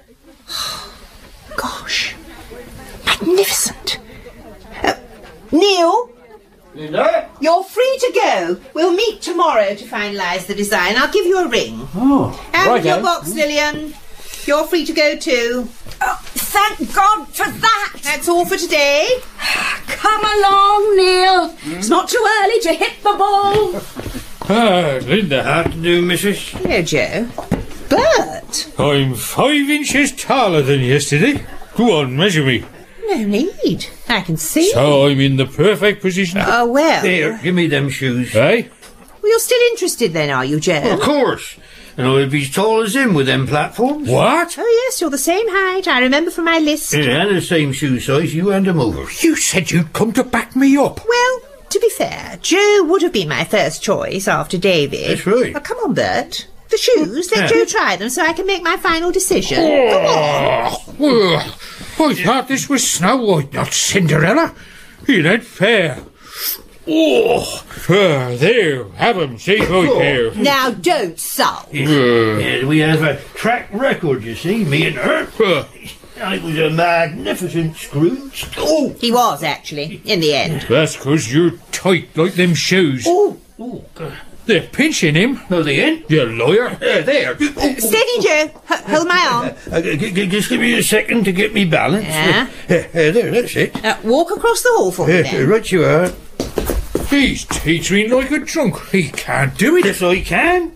Gosh. Magnificent. Neil?
Linda?
You're free to go. We'll meet tomorrow to finalise the design. I'll give you a ring.
Oh,
And your box, Lillian. You're free to go too.
Oh, thank God for that.
That's all for today.
Come along, Neil. It's not too early to hit the ball.
Linda, how to do, missus?
Hello, Joe. Bert.
I'm 5 inches taller than yesterday. Go on, measure me.
No need. I can see.
So I'm in the perfect position.
Oh, well.
There, give me them shoes.
Eh?
Well, you're still interested then, are you, Joe?
Of course. And I'll be as tall as him with them platforms.
What?
Oh, yes, you're the same height. I remember from my list.
Yeah, and the same shoe size. You hand them over.
You said you'd come to back me up.
Well, to be fair, Joe would have been my first choice after David.
That's right.
Oh, come on, Bert. The shoes, let Joe try them so I can make my final decision. Come on.
I thought this was Snow White, not Cinderella. It ain't fair. Oh, there, have 'em, safe out there.
Now don't sulk.
We have a track record, you see, me and her. It was a magnificent Scrooge. Oh,
He was, actually, in the end.
That's 'cause you're tight like them shoes.
Oh.
They're pinching him.
No, they ain't.
You lawyer.
There.
Steady, Joe. Hold my arm.
Just give me a second to get me balance.
Yeah.
There, that's it.
Walk across the hall for me, then.
Right you are.
He's teetering like a drunk. He can't do it.
Yes, I can.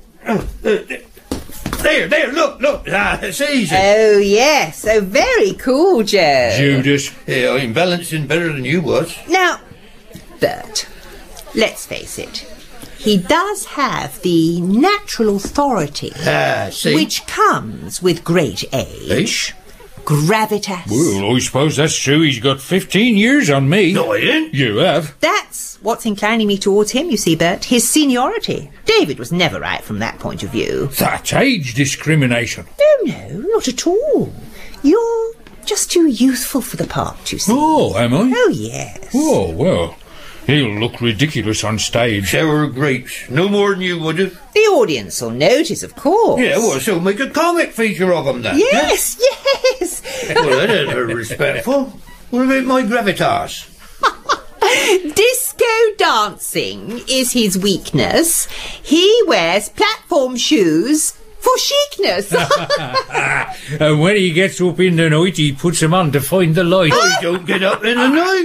There, look. It's easy.
Oh, yes. Oh, very cool, Joe.
Judas.
Yeah, I'm balancing better than you was.
Now, Bert, let's face it. He does have the natural authority
See?
which comes with great age. Gravitas.
Well, I suppose that's true. He's got 15 years on me.
No, I ain't.
You have.
That's what's inclining me towards him, you see, Bert. His seniority. David was never right from that point of view.
That's age discrimination.
No, not at all. You're just too youthful for the part, you see.
Oh, am I?
Oh, yes.
Oh, well. He'll look ridiculous on stage.
Sour grapes. No more than you would have.
The audience will notice, of course.
Yeah, well, so make a comic feature of him then.
Yes, yes.
Well, that ain't very respectful. What about my gravitas?
Disco dancing is his weakness. He wears platform shoes for chicness.
And when he gets up in the night, he puts them on to find the light.
I don't get up in the night.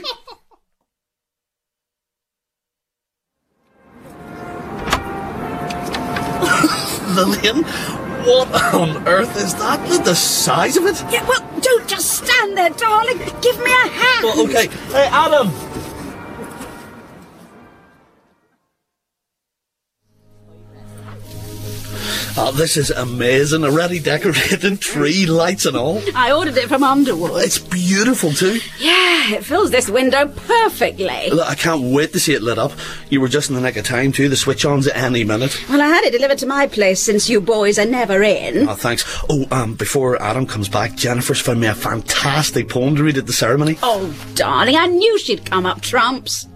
Lillian, what on earth is that? The size of it?
Yeah, well, don't just stand there, darling. Give me a hand.
Well, okay. Hey, Adam! Oh, this is amazing. Already decorated, tree lights and all.
I ordered it from Underwood.
It's beautiful too.
Yeah, it fills this window perfectly.
Look, I can't wait to see it lit up. You were just in the nick of time too. The switch on's at any minute.
Well, I had it delivered to my place since you boys are never in.
Oh, thanks. Oh, before Adam comes back, Jennifer's found me a fantastic poem to read at the ceremony.
Oh, darling, I knew she'd come up trumps.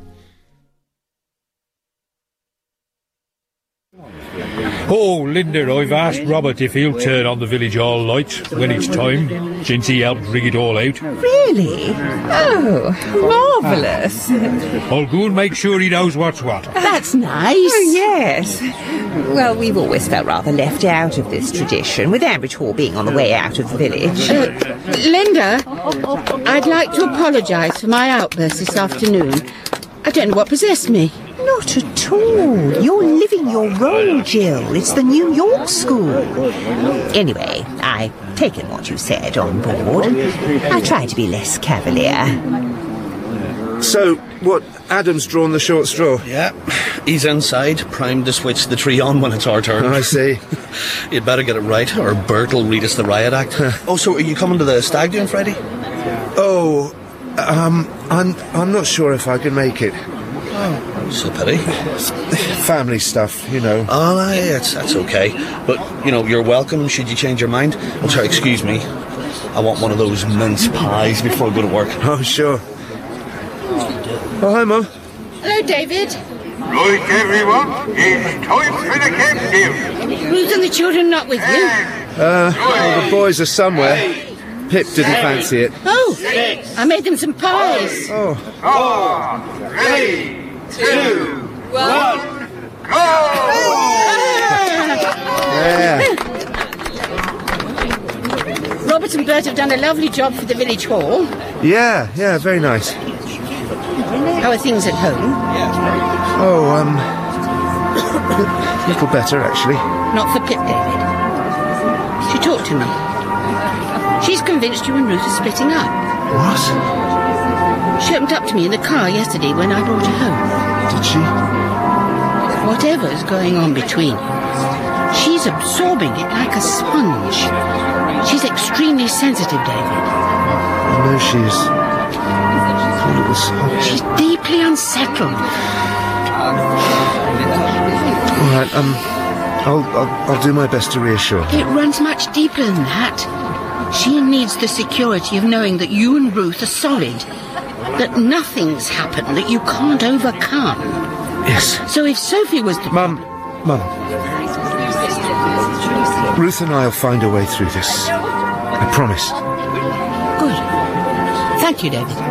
Oh, Linda, I've asked Robert if he'll turn on the village hall light when it's time, since he helped rig it all out.
Really? Oh, marvellous.
I'll go and make sure he knows what's what.
That's nice. Oh, yes. Well, we've always felt rather left out of this tradition, with Ambridge Hall being on the way out of the village.
Linda, I'd like to apologise for my outburst this afternoon. I don't know what possessed me.
Not at all. You're living your role, Jill. It's the New York school. Anyway, I've taken what you said on board. I try to be less cavalier.
So, what, Adam's drawn the short straw?
Yeah, he's inside, primed to switch the tree on when it's our turn.
I see.
You'd better get it right, or Bert will read us the riot act. Oh, so are you coming to the stag do on Friday?
Oh, I'm not sure if I can make it.
Oh, it's a pity.
Family stuff, you know.
Oh, that's okay. But, you know, you're welcome should you change your mind. Oh, sorry, excuse me. I want one of those mince pies before I go to work.
Oh, sure. Oh, hi, Mum.
Hello, David.
Right, everyone, it's time for the camp deal.
Ruth and the children not with you?
Well, the boys are somewhere. Pip didn't fancy it.
Oh, I made them some pies.
Oh.
4, 3, 2, 1, go!
Yeah.
Robert and Bert have done a lovely job for the village hall.
Yeah, very nice.
How are things at home?
Oh, a little better, actually.
Not for Pip, David. She talked to me. She's convinced you and Ruth are splitting up.
What?
She opened up to me in the car yesterday when I brought her home.
Did she?
Whatever's going on between you, she's absorbing it like a sponge. She's extremely sensitive, David.
I know she is. Poor little soul.
She's deeply unsettled.
All right, I'll do my best to reassure her.
It runs much deeper than that. She needs the security of knowing that you and Ruth are solid. that nothing's happened that you can't overcome.
Yes.
So if Sophie was to...
Mum. Ruth and I'll find a way through this. I promise.
Good. Thank you, David.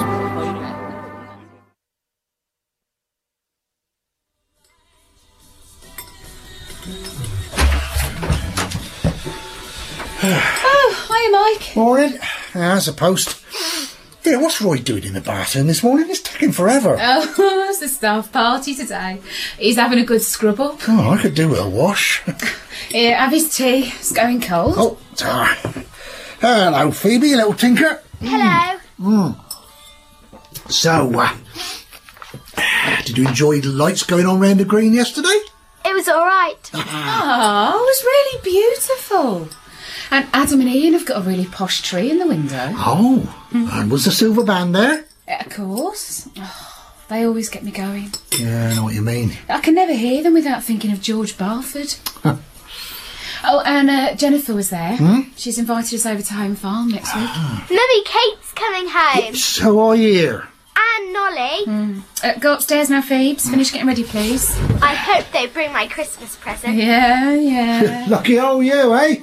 Oh, hiya, Mike.
Morning. How's the post? Yeah, what's Roy doing in the bathroom this morning? It's taking forever.
Oh, it's the staff party today. He's having a good scrub up.
Oh, I could do with a wash.
Here, have his tea. It's going cold.
Oh, sorry. Hello, Phoebe, you little tinker.
Hello.
So, did you enjoy the lights going on round the green yesterday?
It was all right.
Oh, it was really beautiful. And Adam and Ian have got a really posh tree in the window.
Oh, and was the silver band there?
Of course. Oh, they always get me going.
Yeah, I know what you mean.
I can never hear them without thinking of George Barford. Oh, and Jennifer was there. She's invited us over to Home Farm next week.
Mummy, Kate's coming home.
So I hear.
And Nolly.
Go upstairs now, Phoebes. Finish getting ready, please.
I hope they bring my Christmas present.
Yeah.
Lucky old you, eh?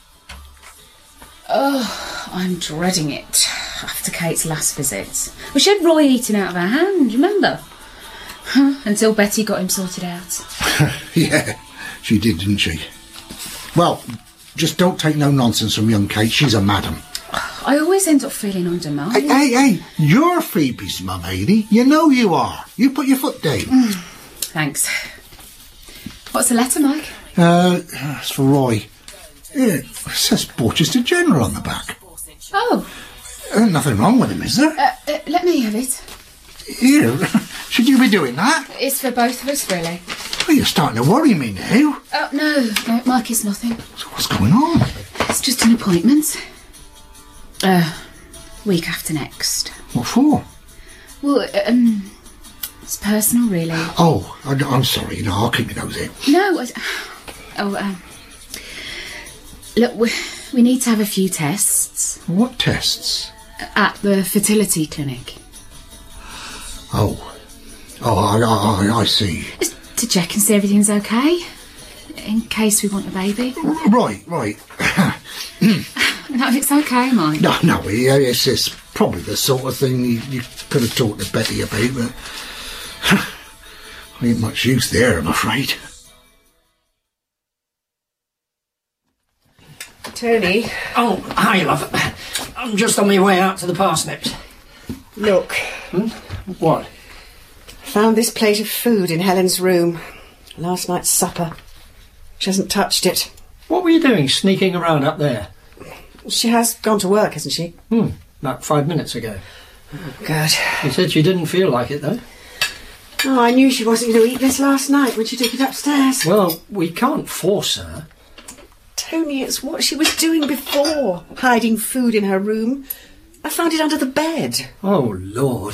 Oh, I'm dreading it. After Kate's last visit. We she had Roy eating out of her hand, remember? Until Betty got him sorted out.
Yeah, she did, didn't she? Well, just don't take no nonsense from young Kate. She's a madam.
I always end up feeling undermined.
Hey, you're Phoebe's mum, Aidy. You know you are. You put your foot down.
Thanks. What's the letter, Mike?
It's for Roy. It says Borchester General on the back.
Oh.
Nothing wrong with him, is there?
Let me have it.
Here, should you be doing that?
It's for both of us, really.
Well, you're starting to worry me now.
Oh, no, Mike, it's nothing.
So what's going on?
It's just an appointment. Week after next.
What for?
Well, it's personal, really.
Oh, I'm sorry. No, I'll keep my nose in.
No, look, we need to have a few tests.
What tests?
At the fertility clinic.
Oh, I see.
Just to check and see everything's okay. In case we want a baby.
Right.
No, it's okay, Mike.
No, it's probably the sort of thing you could have talked to Betty about, but I ain't much use there, I'm afraid.
Tony. Oh, hi, love. I'm just on my way out to the parsnips.
Look.
What?
Found this plate of food in Helen's room. Last night's supper. She hasn't touched it.
What were you doing sneaking around up there?
She has gone to work, hasn't she?
About 5 minutes ago.
Oh, God.
She said she didn't feel like it, though.
Oh, I knew she wasn't going to eat this last night when she took it upstairs.
Well, we can't force her.
Tony, it's what she was doing before. Hiding food in her room. I found it under the bed.
Oh, Lord.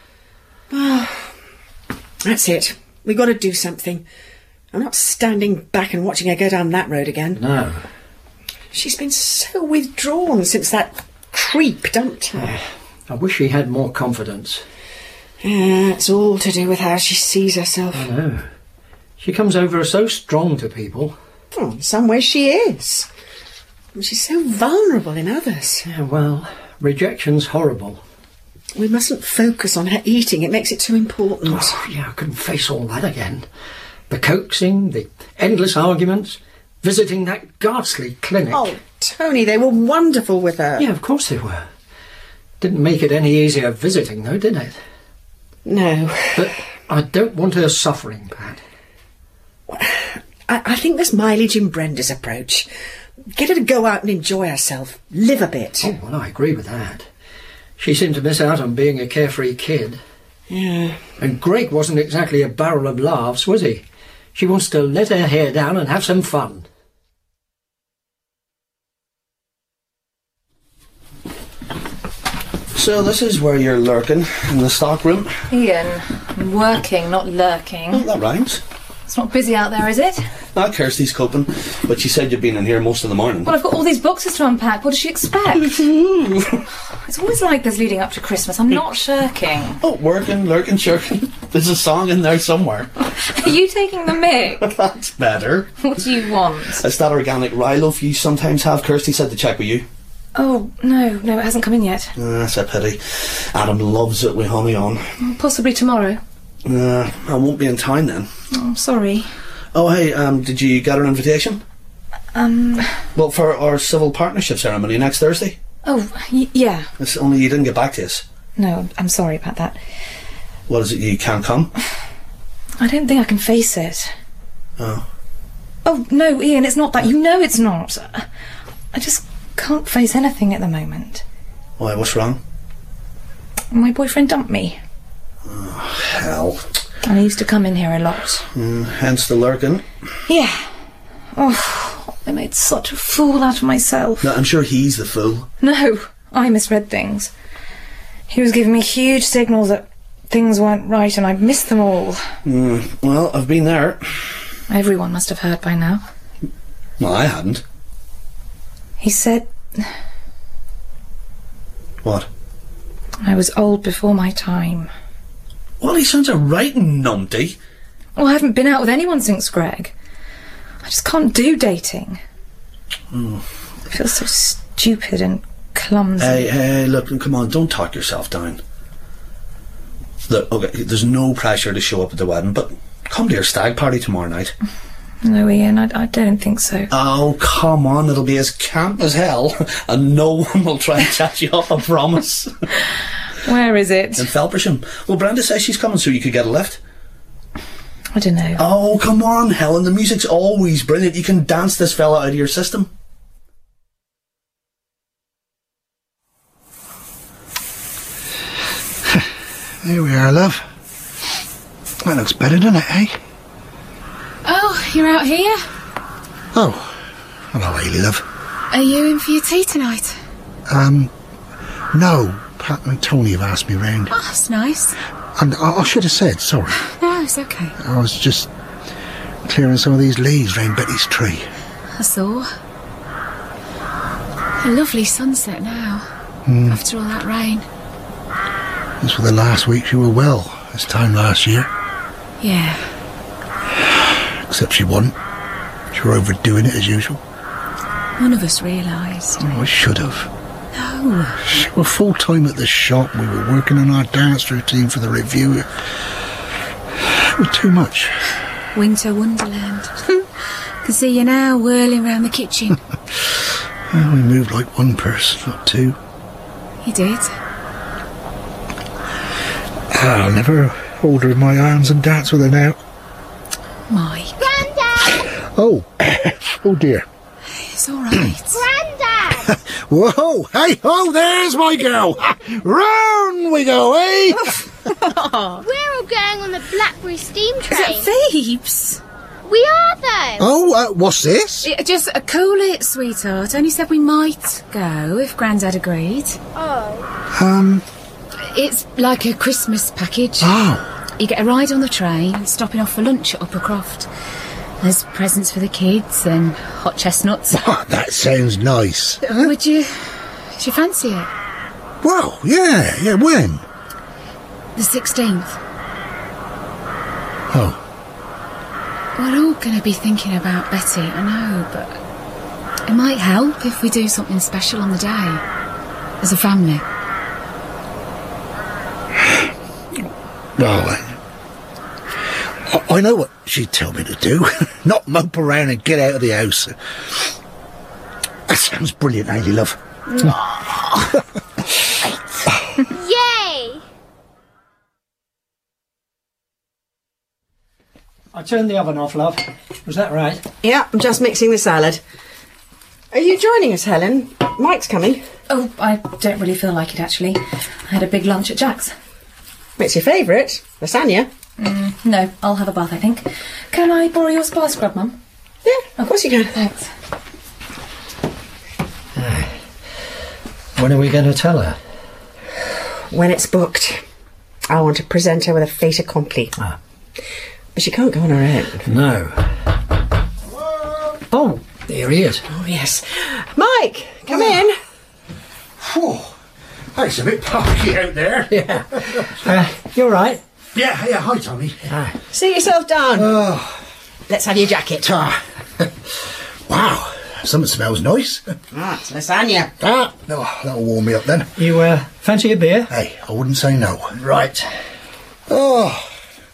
That's it. We've got to do something. I'm not standing back and watching her go down that road again.
No.
She's been so withdrawn since that creep dumped her.
I wish she had more confidence.
It's all to do with how she sees herself.
I know. She comes over as so strong to people.
Oh, in some ways she is. And she's so vulnerable in others.
Yeah, well, rejection's horrible.
We mustn't focus on her eating. It makes it too important.
Oh, yeah, I couldn't face all that again. The coaxing, the endless arguments, visiting that ghastly clinic.
Oh, Tony, they were wonderful with her.
Yeah, of course they were. Didn't make it any easier visiting, though, did it?
No.
But I don't want her suffering, Pat.
I think there's mileage in Brenda's approach. Get her to go out and enjoy herself. Live a bit.
Oh, well, I agree with that. She seemed to miss out on being a carefree kid.
Yeah.
And Greg wasn't exactly a barrel of laughs, was he? She wants to let her hair down and have some fun.
So this is where you're lurking, in the stockroom?
Ian, I'm working, not lurking.
Oh, that rhymes.
It's not busy out there, is it?
No, Kirsty's coping, but she said you've been in here most of the morning.
Well, I've got all these boxes to unpack. What does she expect? It's It's always like this leading up to Christmas. I'm not shirking.
Oh, working, lurking, shirking. There's a song in there somewhere.
Are you taking the mic?
That's better.
What do you want?
It's that organic rye loaf you sometimes have. Kirsty said to check with you.
Oh, no, it hasn't come in yet.
That's a pity. Adam loves it with honey on.
Possibly tomorrow.
I won't be in town then.
Oh, I'm sorry.
Oh, hey, did you get an invitation? Well, for our civil partnership ceremony next Thursday.
Oh, yeah.
It's only you didn't get back to us.
No, I'm sorry about that.
What is it, you can't come?
I don't think I can face it.
Oh.
Oh, no, Ian, it's not that. You know it's not. I just can't face anything at the moment.
Why, what's wrong?
My boyfriend dumped me.
Oh, hell.
And he used to come in here a lot.
Hence the lurking.
Yeah. Oh, I made such a fool out of myself.
No, I'm sure he's the fool.
No, I misread things. He was giving me huge signals that things weren't right, and I missed them all.
Well, I've been there.
Everyone must have heard by now.
Well, I hadn't.
He said...
What?
I was old before my time.
Well, he sounds a right numpty.
Well, I haven't been out with anyone since Greg. I just can't do dating. I feel so stupid and clumsy.
Hey, look, come on, don't talk yourself down. Look, okay, there's no pressure to show up at the wedding, but come to your stag party tomorrow night.
No, Ian, I don't think so.
Oh, come on, it'll be as camp as hell, and no one will try and chat you up, I promise.
Where is it?
In Felpersham. Well, Brenda says she's coming so you could get a lift.
I don't know.
Oh, come on, Helen, the music's always brilliant. You can dance this fella out of your system.
Here we are, love. That looks better, doesn't it, eh?
Oh, you're out here?
Oh, hello, Hayley, love.
Are you in for your tea tonight?
No. Pat and Tony have asked me round.
Oh, that's nice.
And I should have said, sorry.
No, it's okay.
I was just clearing some of these leaves round Betty's tree.
I saw. A lovely sunset now, after all that rain.
This was the last week you were well, this time last year.
Yeah.
Except she wasn't. She were overdoing it as usual.
None of us realised.
Oh, I should have.
No.
She were full-time at the shop. We were working on our dance routine for the review. It was too much.
Winter Wonderland. Can see you now whirling round the kitchen.
Well, we moved like one person, not two.
You did?
I'll never hold her in my arms and dance with her now.
My.
Grandad!
Oh. Oh dear.
It's all right.
Grandad!
Whoa! Hey, oh, there's my girl! Round we go, eh?
We're all going on the Blackberry steam train.
Is it Thebes?
We are, though.
Oh, what's this?
Just cool it, sweetheart. Only said we might go if Grandad agreed.
Oh.
It's like a Christmas package.
Oh.
You get a ride on the train, stopping off for lunch at Uppercroft. There's presents for the kids and hot chestnuts.
Oh, that sounds nice.
Would you fancy it?
Well, yeah, when?
The 16th.
Oh.
We're all going to be thinking about Betty, I know, but it might help if we do something special on the day. As a family.
Well, I know what she'd tell me to do. Not mope around and get out of the house. That sounds brilliant, Hayley, love.
Yay!
I turned the oven off, love. Was that right?
Yeah, I'm just mixing the salad. Are you joining us, Helen? Mike's coming.
Oh, I don't really feel like it, actually. I had a big lunch at Jack's.
It's your favourite, lasagna.
No, I'll have a bath, I think. Can I borrow your spa scrub, Mum?
Yeah, of course you can.
Thanks.
When are we going to tell her?
When it's booked. I want to present her with a fait accompli.
Ah.
But she can't go on her own.
No. Oh, here he is.
Oh, yes. Mike, come in.
Oh, Hey, it's a bit parky out there.
Yeah. You all right?
Yeah, hi, Tommy.
See yourself down. Let's have your jacket.
Wow, something smells nice.
It's lasagna.
That'll warm me up then.
You fancy a beer?
Hey, I wouldn't say no.
Right.
Oh,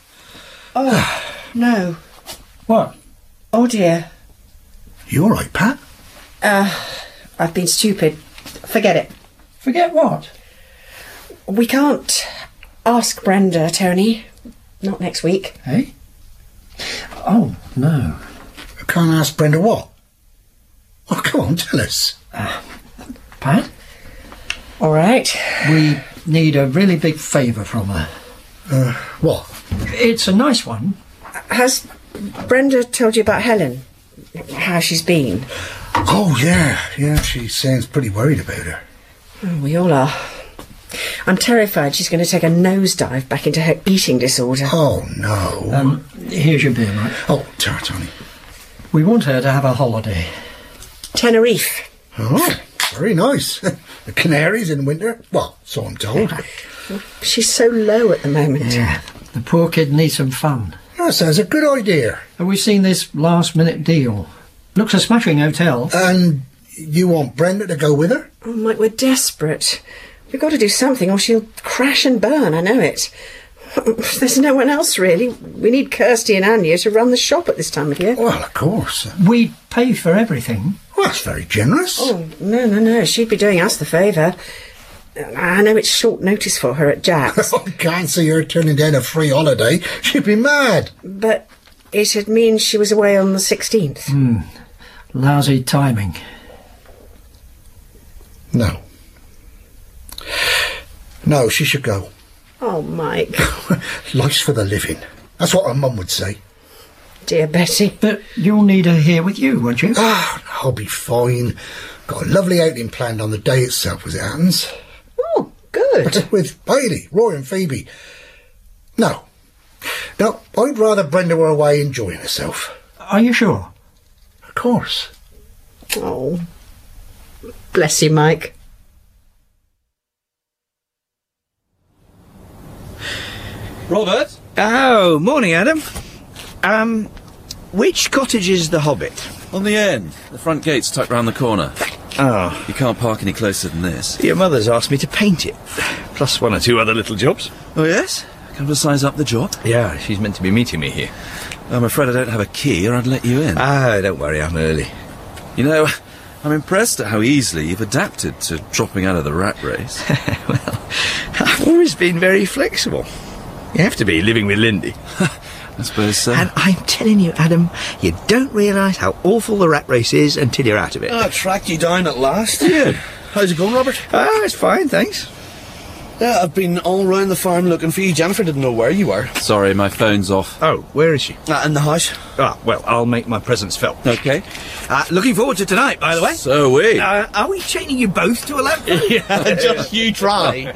no.
What?
Oh, dear.
You all right, Pat?
I've been stupid. Forget it.
Forget what?
We can't ask Brenda, Tony. Not next week.
Hey? Oh, no.
I can't ask Brenda what? Oh, come on, tell us.
Pat?
All right.
We need a really big favour from her.
What?
It's a nice one.
Has Brenda told you about Helen? How she's been?
Oh, yeah, she sounds pretty worried about her.
Oh, we all are. I'm terrified she's going to take a nosedive back into her eating disorder.
Oh, no.
Here's your beer, Mike.
Oh, Tony.
We want her to have a holiday.
Tenerife.
Oh, very nice. The Canaries in winter? Well, so I'm told.
She's so low at the moment.
Yeah, the poor kid needs some fun.
That sounds a good idea.
Have we seen this last-minute deal? Looks a smashing hotel.
And you want Brenda to go with her?
Oh, Mike, we're desperate. We've got to do something or she'll crash and burn, I know it. There's no one else, really. We need Kirsty and Anya to run the shop at this time of year.
Well, of course.
We pay for everything.
Well, that's very generous.
Oh, no. She'd be doing us the favour. I know it's short notice for her at Jack's.
I can't see her turning down a free holiday. She'd be mad.
But it'd mean she was away on the 16th.
Lousy timing.
No, she should go.
Oh, Mike.
Life's for the living. That's what her mum would say.
Dear Betty.
But you'll need her here with you, won't you?
I'll be fine. Got a lovely outing planned on the day itself, as it happens.
Oh, good.
With Bailey, Roy and Phoebe. No, I'd rather Brenda were away enjoying herself.
Are you sure?
Of course.
Oh, bless you, Mike.
Robert?
Oh, morning, Adam. Which cottage is the Hobbit?
On the end. The front gate's tucked round the corner.
Oh.
You can't park any closer than this.
Your mother's asked me to paint it. Plus one or two other little jobs.
Oh, yes? Come to size up the job?
Yeah, she's meant to be meeting me here.
I'm afraid I don't have a key or I'd let you in.
Don't worry, I'm early.
You know, I'm impressed at how easily you've adapted to dropping out of the rat race.
Well, I've always been very flexible. You have to be, living with Lindy.
I suppose so.
And I'm telling you, Adam, you don't realise how awful the rat race is until you're out of it.
I tracked you down at last. Yeah. How's it going, Robert?
It's fine, thanks.
Yeah, I've been all round the farm looking for you. Jennifer didn't know where you were. Sorry, my phone's off.
Oh, where is she?
In the house.
Well, I'll make my presence felt.
Okay.
Looking forward to tonight, by the way.
So are we.
Are we chaining you both to a lamp?
Yeah, just you try.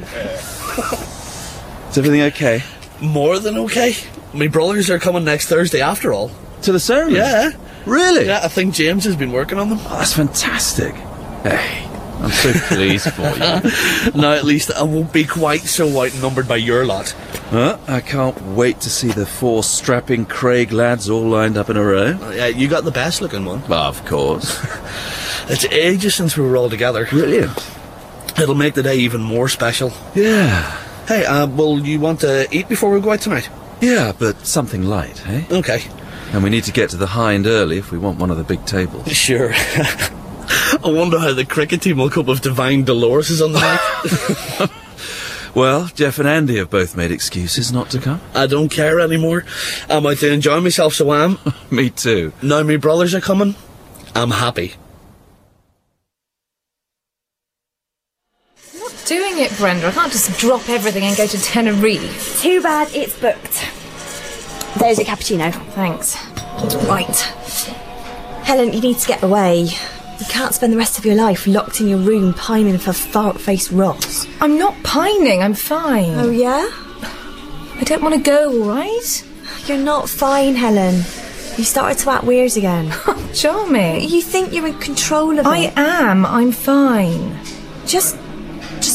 Is everything okay?
More than okay. My brothers are coming next Thursday after all.
To the ceremony?
Yeah.
Really?
Yeah, I think James has been working on them.
Oh, that's fantastic. Hey, I'm so pleased for you.
Now at least I won't be quite so outnumbered by your lot.
I can't wait to see the 4 strapping Craig lads all lined up in a row.
Yeah, you got the best looking one.
Of course.
It's ages since we were all together.
Brilliant.
It'll make the day even more special.
Yeah.
Hey, will you want to eat before we go out tonight?
Yeah, but something light, eh?
Okay.
And we need to get to the Hind early if we want one of the big tables.
Sure. I wonder how the cricket team will cope if Divine Dolores is on the night.
Well, Jeff and Andy have both made excuses not to come.
I don't care anymore. I'm out to enjoy myself, so I am.
Me too.
Now my brothers are coming, I'm happy.
Doing it, Brenda. I can't just drop everything and go to Tenerife.
Too bad it's booked. There's a cappuccino.
Thanks.
Right. Helen, you need to get away. You can't spend the rest of your life locked in your room pining for fart-faced Ross.
I'm not pining, I'm fine.
Oh, yeah?
I don't want to go, all right?
You're not fine, Helen. You started to act weird again.
Charming.
You think you're in control of it.
I am. I'm fine.
Just think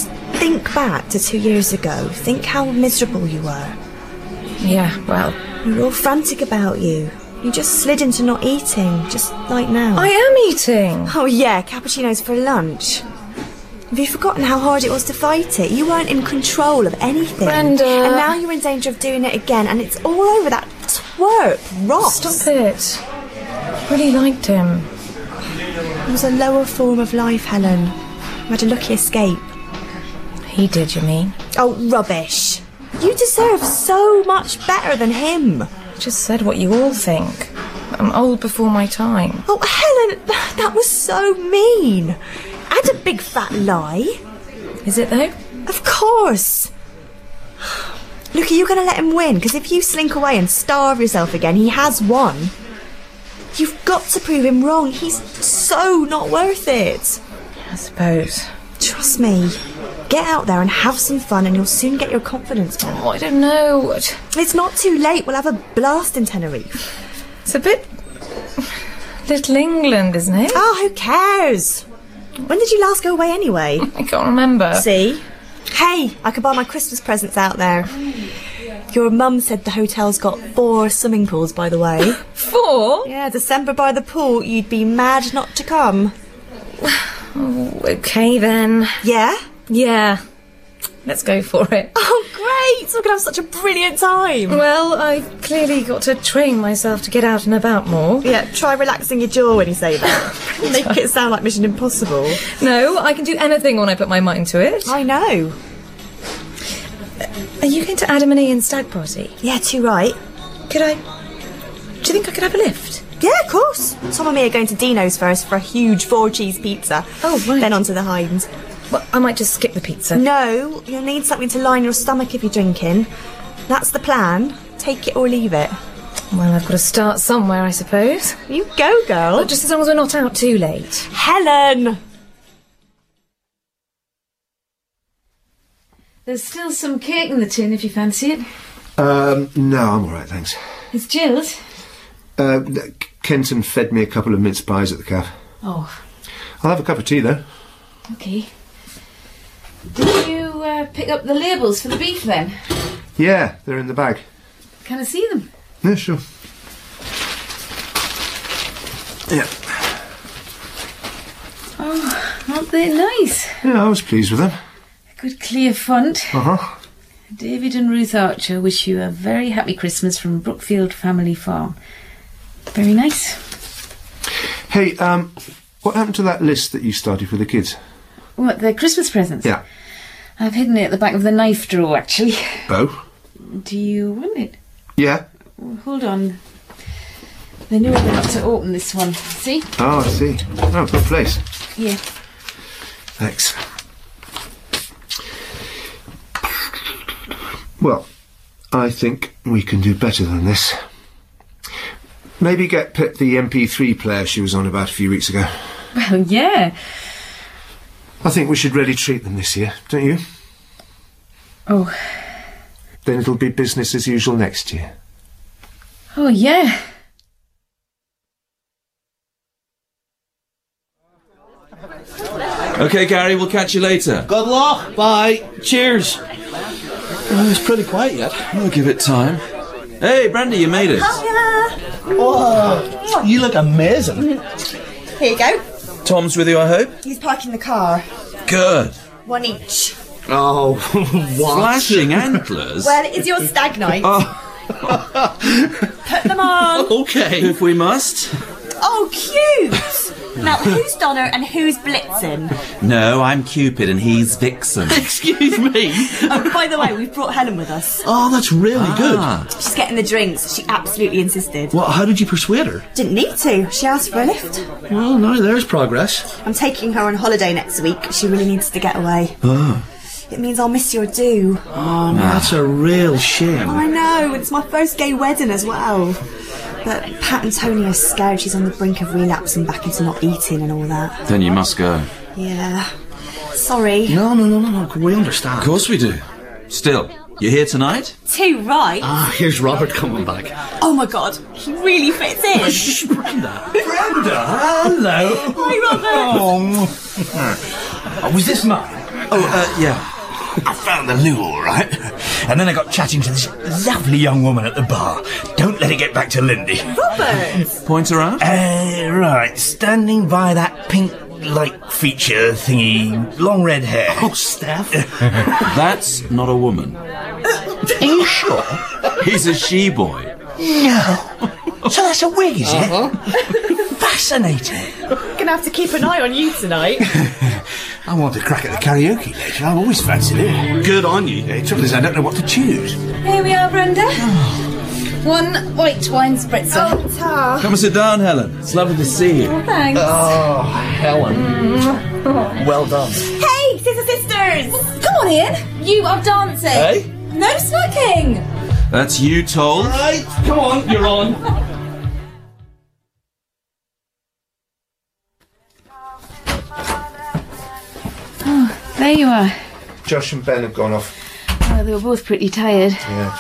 think back to 2 years ago. Think how miserable you were.
Yeah, well...
We were all frantic about you. You just slid into not eating, just like now.
I am eating.
Oh yeah, cappuccinos for lunch. Have you forgotten how hard it was to fight it? You weren't in control of anything.
Brenda.
And now you're in danger of doing it again, and it's all over that twerp, Ross.
Stop it. I really liked him.
It was a lower form of life, Helen. You had a lucky escape.
He did, you mean?
Oh, rubbish. You deserve so much better than him.
Just said what you all think. I'm old before my time.
Oh, Helen, that was so mean. And a big fat lie.
Is it, though?
Of course. Look, are you going to let him win? Because if you slink away and starve yourself again, he has won. You've got to prove him wrong. He's so not worth it.
I suppose.
Trust me. Get out there and have some fun and you'll soon get your confidence back.
Oh, I don't know.
It's not too late. We'll have a blast in Tenerife.
It's a bit... Little England, isn't it?
Oh, who cares? When did you last go away anyway?
I can't remember.
See? Hey, I could buy my Christmas presents out there. Your mum said the hotel's got 4 swimming pools, by the way.
4?
Yeah, December by the pool. You'd be mad not to come.
Oh, okay then.
Yeah?
Yeah. Let's go for it.
Oh, great! We're going to have such a brilliant time.
Well, I've clearly got to train myself to get out and about more.
Yeah, try relaxing your jaw when you say that. Make it sound like Mission Impossible.
No, I can do anything when I put my mind to it.
I know.
Are you going to Adam and Ian's stag party?
Yeah, too right.
Do you think I could have a lift?
Yeah, of course. Tom and me are going to Dino's first for a huge 4-cheese pizza.
Oh, right.
Then on to the Heinz.
Well, I might just skip the pizza.
No, you'll need something to line your stomach if you're drinking. That's the plan. Take it or leave it.
Well, I've got to start somewhere, I suppose.
You go, girl.
But just as long as we're not out too late.
Helen!
There's still some cake in the tin if you fancy it.
No, I'm all right, thanks.
It's Jill's.
Kenton fed me a couple of mince pies at the cafe.
Oh.
I'll have a cup of tea, though.
Okay. Did you pick up the labels for the beef then?
Yeah, they're in the bag.
Can I see them?
Yeah, sure. Yeah.
Oh, aren't they nice?
Yeah, I was pleased with them.
A good clear font.
Uh-huh.
David and Ruth Archer wish you a very happy Christmas from Brookfield Family Farm. Very nice.
Hey, what happened to that list that you started for the kids?
What, the Christmas presents?
Yeah.
I've hidden it at the back of the knife drawer, actually.
Oh?
Do you want it?
Yeah.
Well, hold on. They knew whether not to open this one. See?
Oh, I see. Oh, good place.
Yeah.
Thanks. Well, I think we can do better than this. Maybe get Pip the MP3 player she was on about a few weeks ago.
Well, yeah.
I think we should really treat them this year, don't you?
Oh.
Then it'll be business as usual next year.
Oh, yeah.
OK, Gary, we'll catch you later.
Good luck. Bye. Cheers.
It's pretty quiet yet.
We'll give it time. Hey, Brenda, you made it.
Oh, you look amazing.
Here you go.
Tom's with you, I hope?
He's parking the car.
Good.
1 each.
Oh, what?
Flashing antlers?
Well, it is your stag night. Put them on.
OK. If we must.
Oh, cute. Now, who's Donna and who's Blitzen?
No, I'm Cupid and he's Vixen.
Excuse me.
Oh, by the way, we've brought Helen with us.
Oh, that's really good.
She's getting the drinks. She absolutely insisted.
Well, how did you persuade her?
Didn't need to. She asked for a lift.
Well, now there's progress.
I'm taking her on holiday next week. She really needs to get away.
Oh.
It means I'll miss your do.
Oh, no, that's a real shame.
Oh, I know. It's my first gay wedding as well. But Pat and Tony are scared she's on the brink of relapsing back into not eating and all that.
Then you must go.
Yeah. Sorry.
No. We understand.
Of course we do. Still, you're here tonight?
Too right.
Ah, here's Robert coming back.
Oh my God, he really fits in.
Shh, Brenda.
Brenda, hello.
Hi, Robert.
Oh, was this mine?
Oh, yeah.
I found the loo all right. And then I got chatting to this lovely young woman at the bar. Don't let it get back to Lindy.
Robert!
Point her out?
Right, standing by that pink light feature thingy, long red hair.
Oh, Steph. That's not a woman.
Are you sure?
He's a she-boy.
No. So that's a wig, is it? Fascinating.
Gonna have to keep an eye on you tonight.
I want to crack at the karaoke later. I've always fancied it.
Good on you.
The trouble is I don't know what to choose.
Here we are, Brenda. One white wine spritzer.
Oh, Tar.
Come and sit down, Helen. It's lovely to see you.
Oh, thanks.
Oh, Helen. Well done.
Hey, sisters!
Come on, Ian. You are dancing.
Hey?
No snooking.
That's you, Toll.
Right, come on, you're on.
Oh, there you are.
Josh and Ben have gone off.
Oh, they were both pretty tired.
Yeah.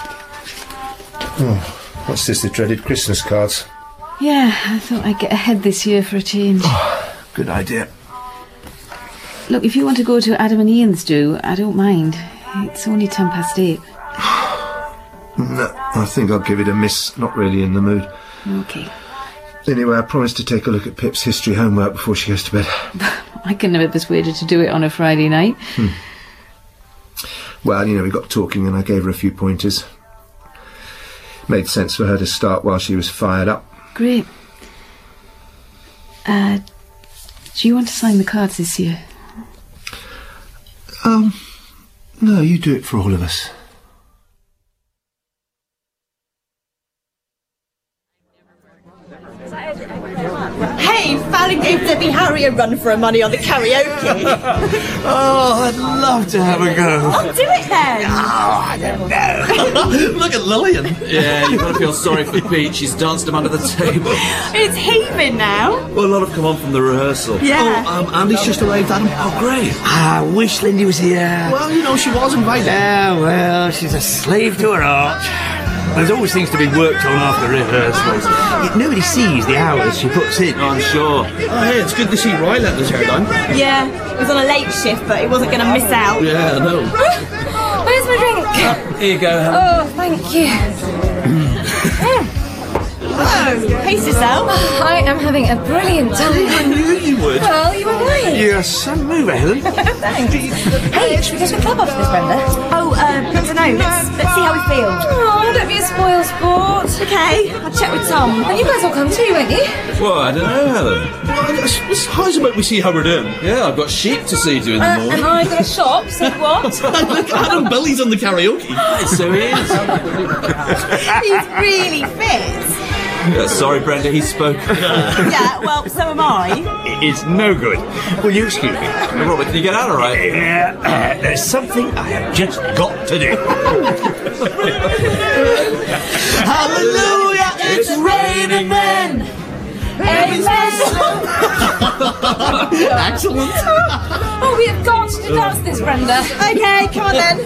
Oh, what's this, the dreaded Christmas cards?
Yeah, I thought I'd get ahead this year for a change.
Good idea.
Look, if you want to go to Adam and Ian's do, I don't mind. It's only 8:10.
No, I think I'll give it a miss. Not really in the mood.
Okay.
Anyway, I promised to take a look at Pip's history homework before she goes to bed.
I can never persuade her to do it on a Friday night.
Well, we got talking and I gave her a few pointers. Made sense for her to start while she was fired up.
Great. Do you want to sign the cards this year?
No, you do it for all of us.
Hey, Fallon gave Debbie Harry a run for her money on the karaoke.
Oh, I'd love to have a go.
I'll do it then.
Oh, I don't know.
Look at Lillian. Yeah, you've got to feel sorry for Pete. She's danced him under the table.
It's heaving now.
Well, a lot have come on from the rehearsal.
Yeah.
Oh, Andy's just arrived, Adam. Oh, great.
I wish Lindy was here.
Well, she was invited.
Yeah, well, she's a slave to her art. There's always things to be worked on after rehearsals. Nobody sees the hours she puts in.
I'm sure. Oh, hey, it's good to see Roy let his hair done.
Yeah, he was on a late shift, but he wasn't going to miss out.
Yeah, I know.
Where's my drink?
Here you go, Helen.
Oh, thank you.
Oh, pace yourself.
I am having a brilliant time.
I knew you would.
Well, you were right.
You're a sun mover, Helen.
Thanks. Hey, should we go to the club after this, Brenda?
Oh, I don't know. Let's see how we feel.
Oh, don't be a spoil sport.
Okay, I'll check with Tom.
And you guys will come too, won't you?
Well, I don't know, Helen.
Well, how's about we see how we're doing?
Yeah, I've got sheep to see to in the morning.
And I got a shop, so what?
Look, Adam Billy's on the karaoke.
So he is.
He's really fit.
Yeah, sorry, Brenda, he spoke.
Yeah, well, so am I.
It's no good. Will you excuse me?
Robert, can you get out all right?
There's something I have just got to do.
Hallelujah, it's raining men.
Excellent. Oh, we have got to dance this, Brenda.
Okay, come on then.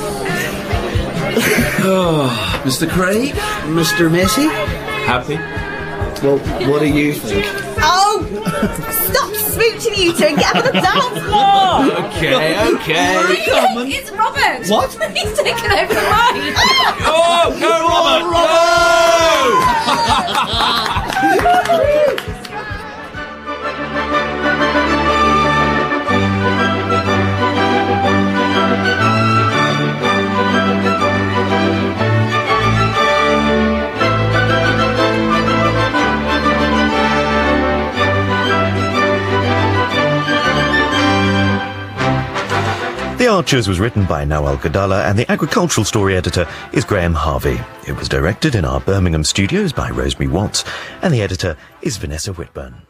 Oh, Mr. Craig?
Mr. Messi?
Happy?
Well, what do you think?
Oh, stop smooching you two and get up on the dance floor.
Okay.
It's Robert.
What?
He's taken over the mic.
Oh, go, Robert! Go!
The Archers was written by Noel Godalla and the agricultural story editor is Graham Harvey. It was directed in our Birmingham studios by Rosemary Watts and the editor is Vanessa Whitburn.